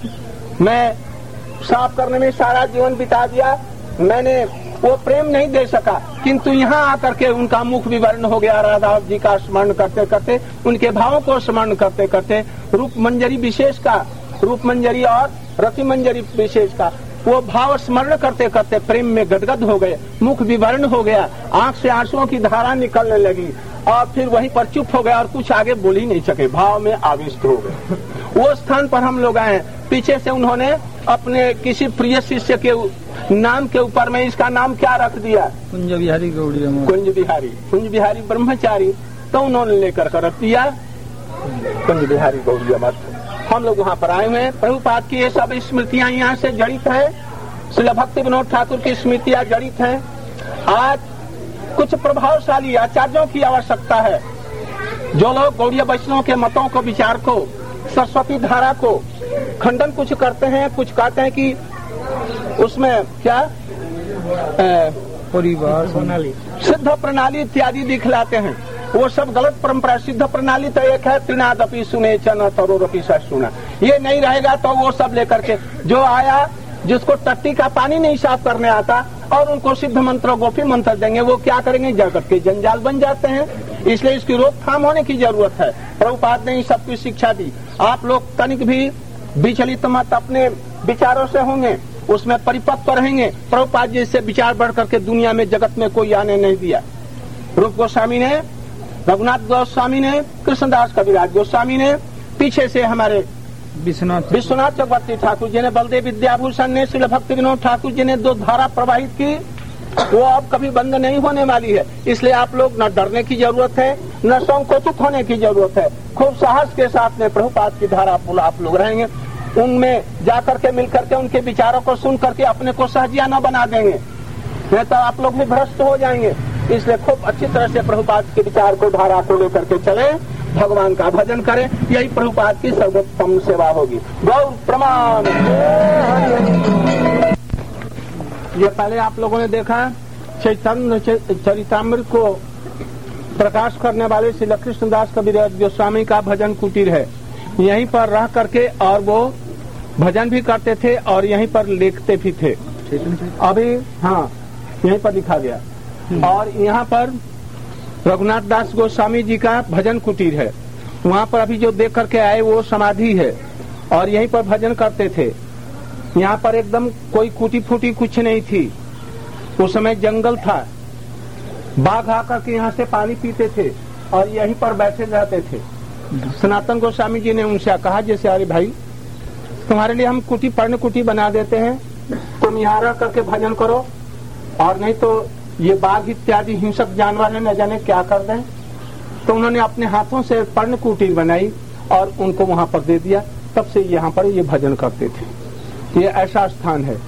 मैं साफ करने में सारा जीवन बिता दिया। मैंने वो प्रेम नहीं दे सका, किंतु यहाँ आकर के उनका मुख विवरण हो गया। राधा जी का स्मरण करते करते, उनके भावों को स्मरण करते करते, रूप मंजरी विशेष का, रूप मंजरी और रति मंजरी विशेष का वो भाव स्मरण करते करते प्रेम में गदगद हो गए, मुख विवरण हो गया, आंख से आंसुओं की धारा निकलने लगी। और फिर वहीं पर चुप हो गए और कुछ आगे बोल ही नहीं सके, भाव में आविष्ट हो गए। वो स्थान पर हम लोग आए। पीछे से उन्होंने अपने किसी प्रिय शिष्य के नाम के ऊपर में इसका नाम क्या रख दिया, कुंज बिहारी गौड़िया मठ। कुंज बिहारी, कुंज बिहारी ब्रह्मचारी, तो उन्होंने लेकर कर रख दिया कुंज बिहारी गौड़िया मठ। हम लोग वहाँ पर आए हुए हैं। प्रभुपाद की ये सब स्मृतियाँ यहाँ से जड़ित है, श्रील भक्ति विनोद ठाकुर की स्मृतियाँ जड़ित हैं। आज कुछ प्रभावशाली आचार्यों की आवश्यकता है, जो लोग गौड़ीय वैष्णव के मतों को, विचार को, सरस्वती धारा को खंडन कुछ करते हैं, कुछ कहते हैं कि उसमें क्या परिवार प्रणाली, सिद्ध प्रणाली इत्यादि दिखलाते हैं। वो सब गलत परंपरा। सिद्ध प्रणाली तो एक है, त्रिनादपि सुने चन तरोरपि स सुना, ये नहीं रहेगा तो वो सब लेकर के जो आया, जिसको टट्टी का पानी नहीं साफ करने आता और उनको सिद्ध मंत्र गोपी मंत्र देंगे, वो क्या करेंगे, जगत के जंजाल बन जाते हैं। इसलिए इसकी रोकथाम होने की जरूरत है। प्रभुपाद ने सब की शिक्षा दी। आप लोग तनिक भी विचलित मत अपने विचारों से होंगे, उसमें परिपक्व रहेंगे। प्रभुपाद जी से विचार बढ़ करके दुनिया में, जगत में कोई आने नहीं दिया। रूप गोस्वामी ने, रघुनाथ गोस्वामी ने, कृष्णदास कविराज गोस्वामी ने, पीछे से हमारे विश्वनाथ विश्वनाथ चक्रवर्ती ठाकुर जी ने, बलदेव विद्याभूषण ने, श्रील भक्ति विनोद ठाकुर जी ने जो धारा प्रवाहित की, वो अब कभी बंद नहीं होने वाली है। इसलिए आप लोग न डरने की जरूरत है, न संकोचित होने की जरूरत है। खूब साहस के साथ में प्रभुपाद की धारा आप लोग रहेंगे, उनमें जाकर के मिल करके उनके विचारों को सुन करके अपने को सहजिया न बना देंगे, नहीं तो आप लोग भी भ्रष्ट हो जाएंगे। इसलिए खूब अच्छी तरह से प्रभुपाद के विचार को, धारा को लेकर के चले, भगवान का भजन करें, यही प्रभुपाद की सर्वोत्तम सेवा होगी। गौ प्रमाण। ये पहले आप लोगों ने देखा चैतन्य चरितामृत को प्रकाश करने वाले श्री कृष्णदास कविराज गोस्वामी का भजन कुटीर है। यहीं पर रह करके और वो भजन भी करते थे और यहीं पर लिखते भी थे। अभी हाँ यहीं पर लिखा गया। और यहाँ पर रघुनाथ दास गोस्वामी जी का भजन कुटीर है। वहाँ पर अभी जो देख करके आए वो समाधि है और यहीं पर भजन करते थे। यहाँ पर एकदम कोई कुटी फूटी कुछ नहीं थी। उस समय जंगल था, बाघ आकर के यहाँ से पानी पीते थे और यहीं पर बैठे रहते थे। सनातन गोस्वामी जी ने उनसे कहा, जैसे अरे भाई तुम्हारे लिए हम कुटी पर्ण कुटी बना देते हैं, तुम यहाँ रह करके भजन करो, और नहीं तो ये बाघ इत्यादि हिंसक जानवर है, न जाने क्या कर दें। तो उन्होंने अपने हाथों से पर्ण कुटीर बनाई और उनको वहाँ पर दे दिया। तब से यहाँ पर ये भजन करते थे। ये ऐसा स्थान है।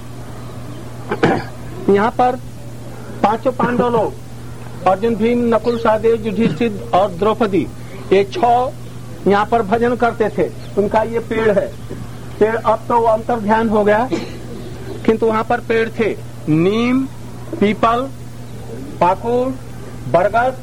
यहाँ पर पांचों पांडव लोग, अर्जुन, भीम, नकुल, सहदेव, युधिष्ठिर और द्रौपदी, ये छह यहाँ पर भजन करते थे। उनका ये पेड़ है। पेड़ अब तो अंतर ध्यान हो गया, किंतु वहाँ पर पेड़ थे, नीम, पीपल, पाकुड़, बरगद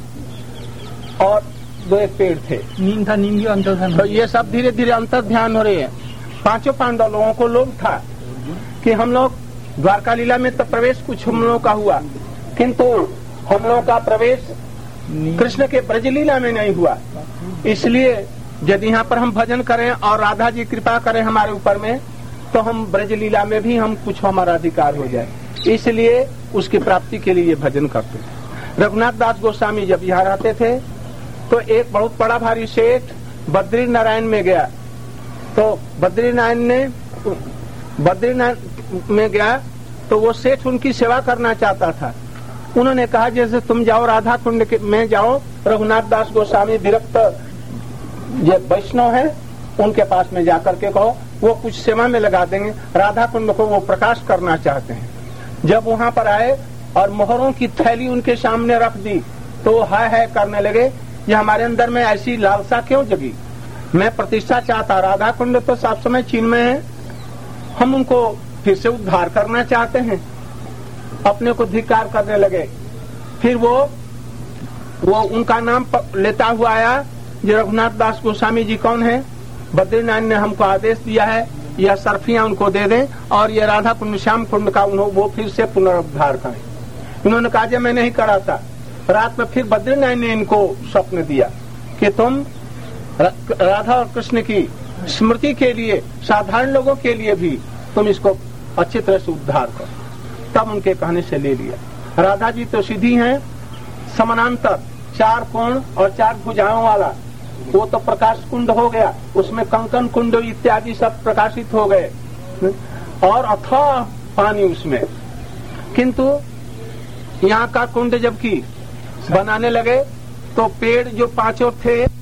और दो एक पेड़ थे। नीम था, नीम भी अंतर ध्यान। तो ये सब धीरे धीरे अंतर ध्यान हो रहे हैं। पांचों पांडव लोगों को लोग था कि हम लोग द्वारका लीला में तो प्रवेश कुछ हम लोगों का हुआ, किंतु हम लोगों का प्रवेश कृष्ण के ब्रजलीला में नहीं हुआ। इसलिए यदि यहाँ पर हम भजन करें और राधा जी कृपा करें हमारे ऊपर में, तो हम ब्रजलीला में भी हम कुछ हमारा अधिकार हो जाए। इसलिए उसकी प्राप्ति के लिए ये भजन करते थे। रघुनाथ दास गोस्वामी जब यहाँ रहते थे तो एक बहुत बड़ा भारी सेठ बद्री नारायण में गया। तो बद्री नारायण ने बद्री नारायण में गया तो वो सेठ उनकी सेवा करना चाहता था। उन्होंने कहा, जैसे तुम जाओ राधा कुंड में जाओ, रघुनाथ दास गोस्वामी विरक्त ये वैष्णव है, उनके पास में जाकर के कहो, वो कुछ सेवा में लगा देंगे। राधा कुंड को वो प्रकाश करना चाहते हैं। जब वहाँ पर आए और मोहरों की थैली उनके सामने रख दी तो हाय हाय करने लगे, ये हमारे अंदर में ऐसी लालसा क्यों जगी? मैं प्रतिष्ठा चाहता, राधा कुंड तो सब समय चीन में है, हम उनको फिर से उद्धार करना चाहते हैं। अपने को धिक्कार करने लगे। फिर वो वो उनका नाम लेता हुआ आया, ये रघुनाथ दास गोस्वामी जी कौन है? बद्रीनारायण ने हमको आदेश दिया है यह सर्फियां उनको दे दें और ये राधा कुंड, श्याम कुंड का वो फिर से पुनरुद्धार करें। उन्होंने कहा, जब मैं नहीं करा था। रात में फिर बद्रीनारायण ने इनको स्वप्न दिया कि तुम राधा और कृष्ण की स्मृति के लिए, साधारण लोगों के लिए भी तुम इसको अच्छी तरह से उद्धार करो। तब उनके कहने से ले लिया। राधा जी तो सीधी हैं, समानांतर चार कोण और चार भुजाओं वाला, वो तो प्रकाश कुंड हो गया, उसमें कंकन कुंड इत्यादि सब प्रकाशित हो गए और अथाह पानी उसमें। किंतु यहाँ का कुंड जबकि बनाने लगे तो पेड़ जो पांचों थे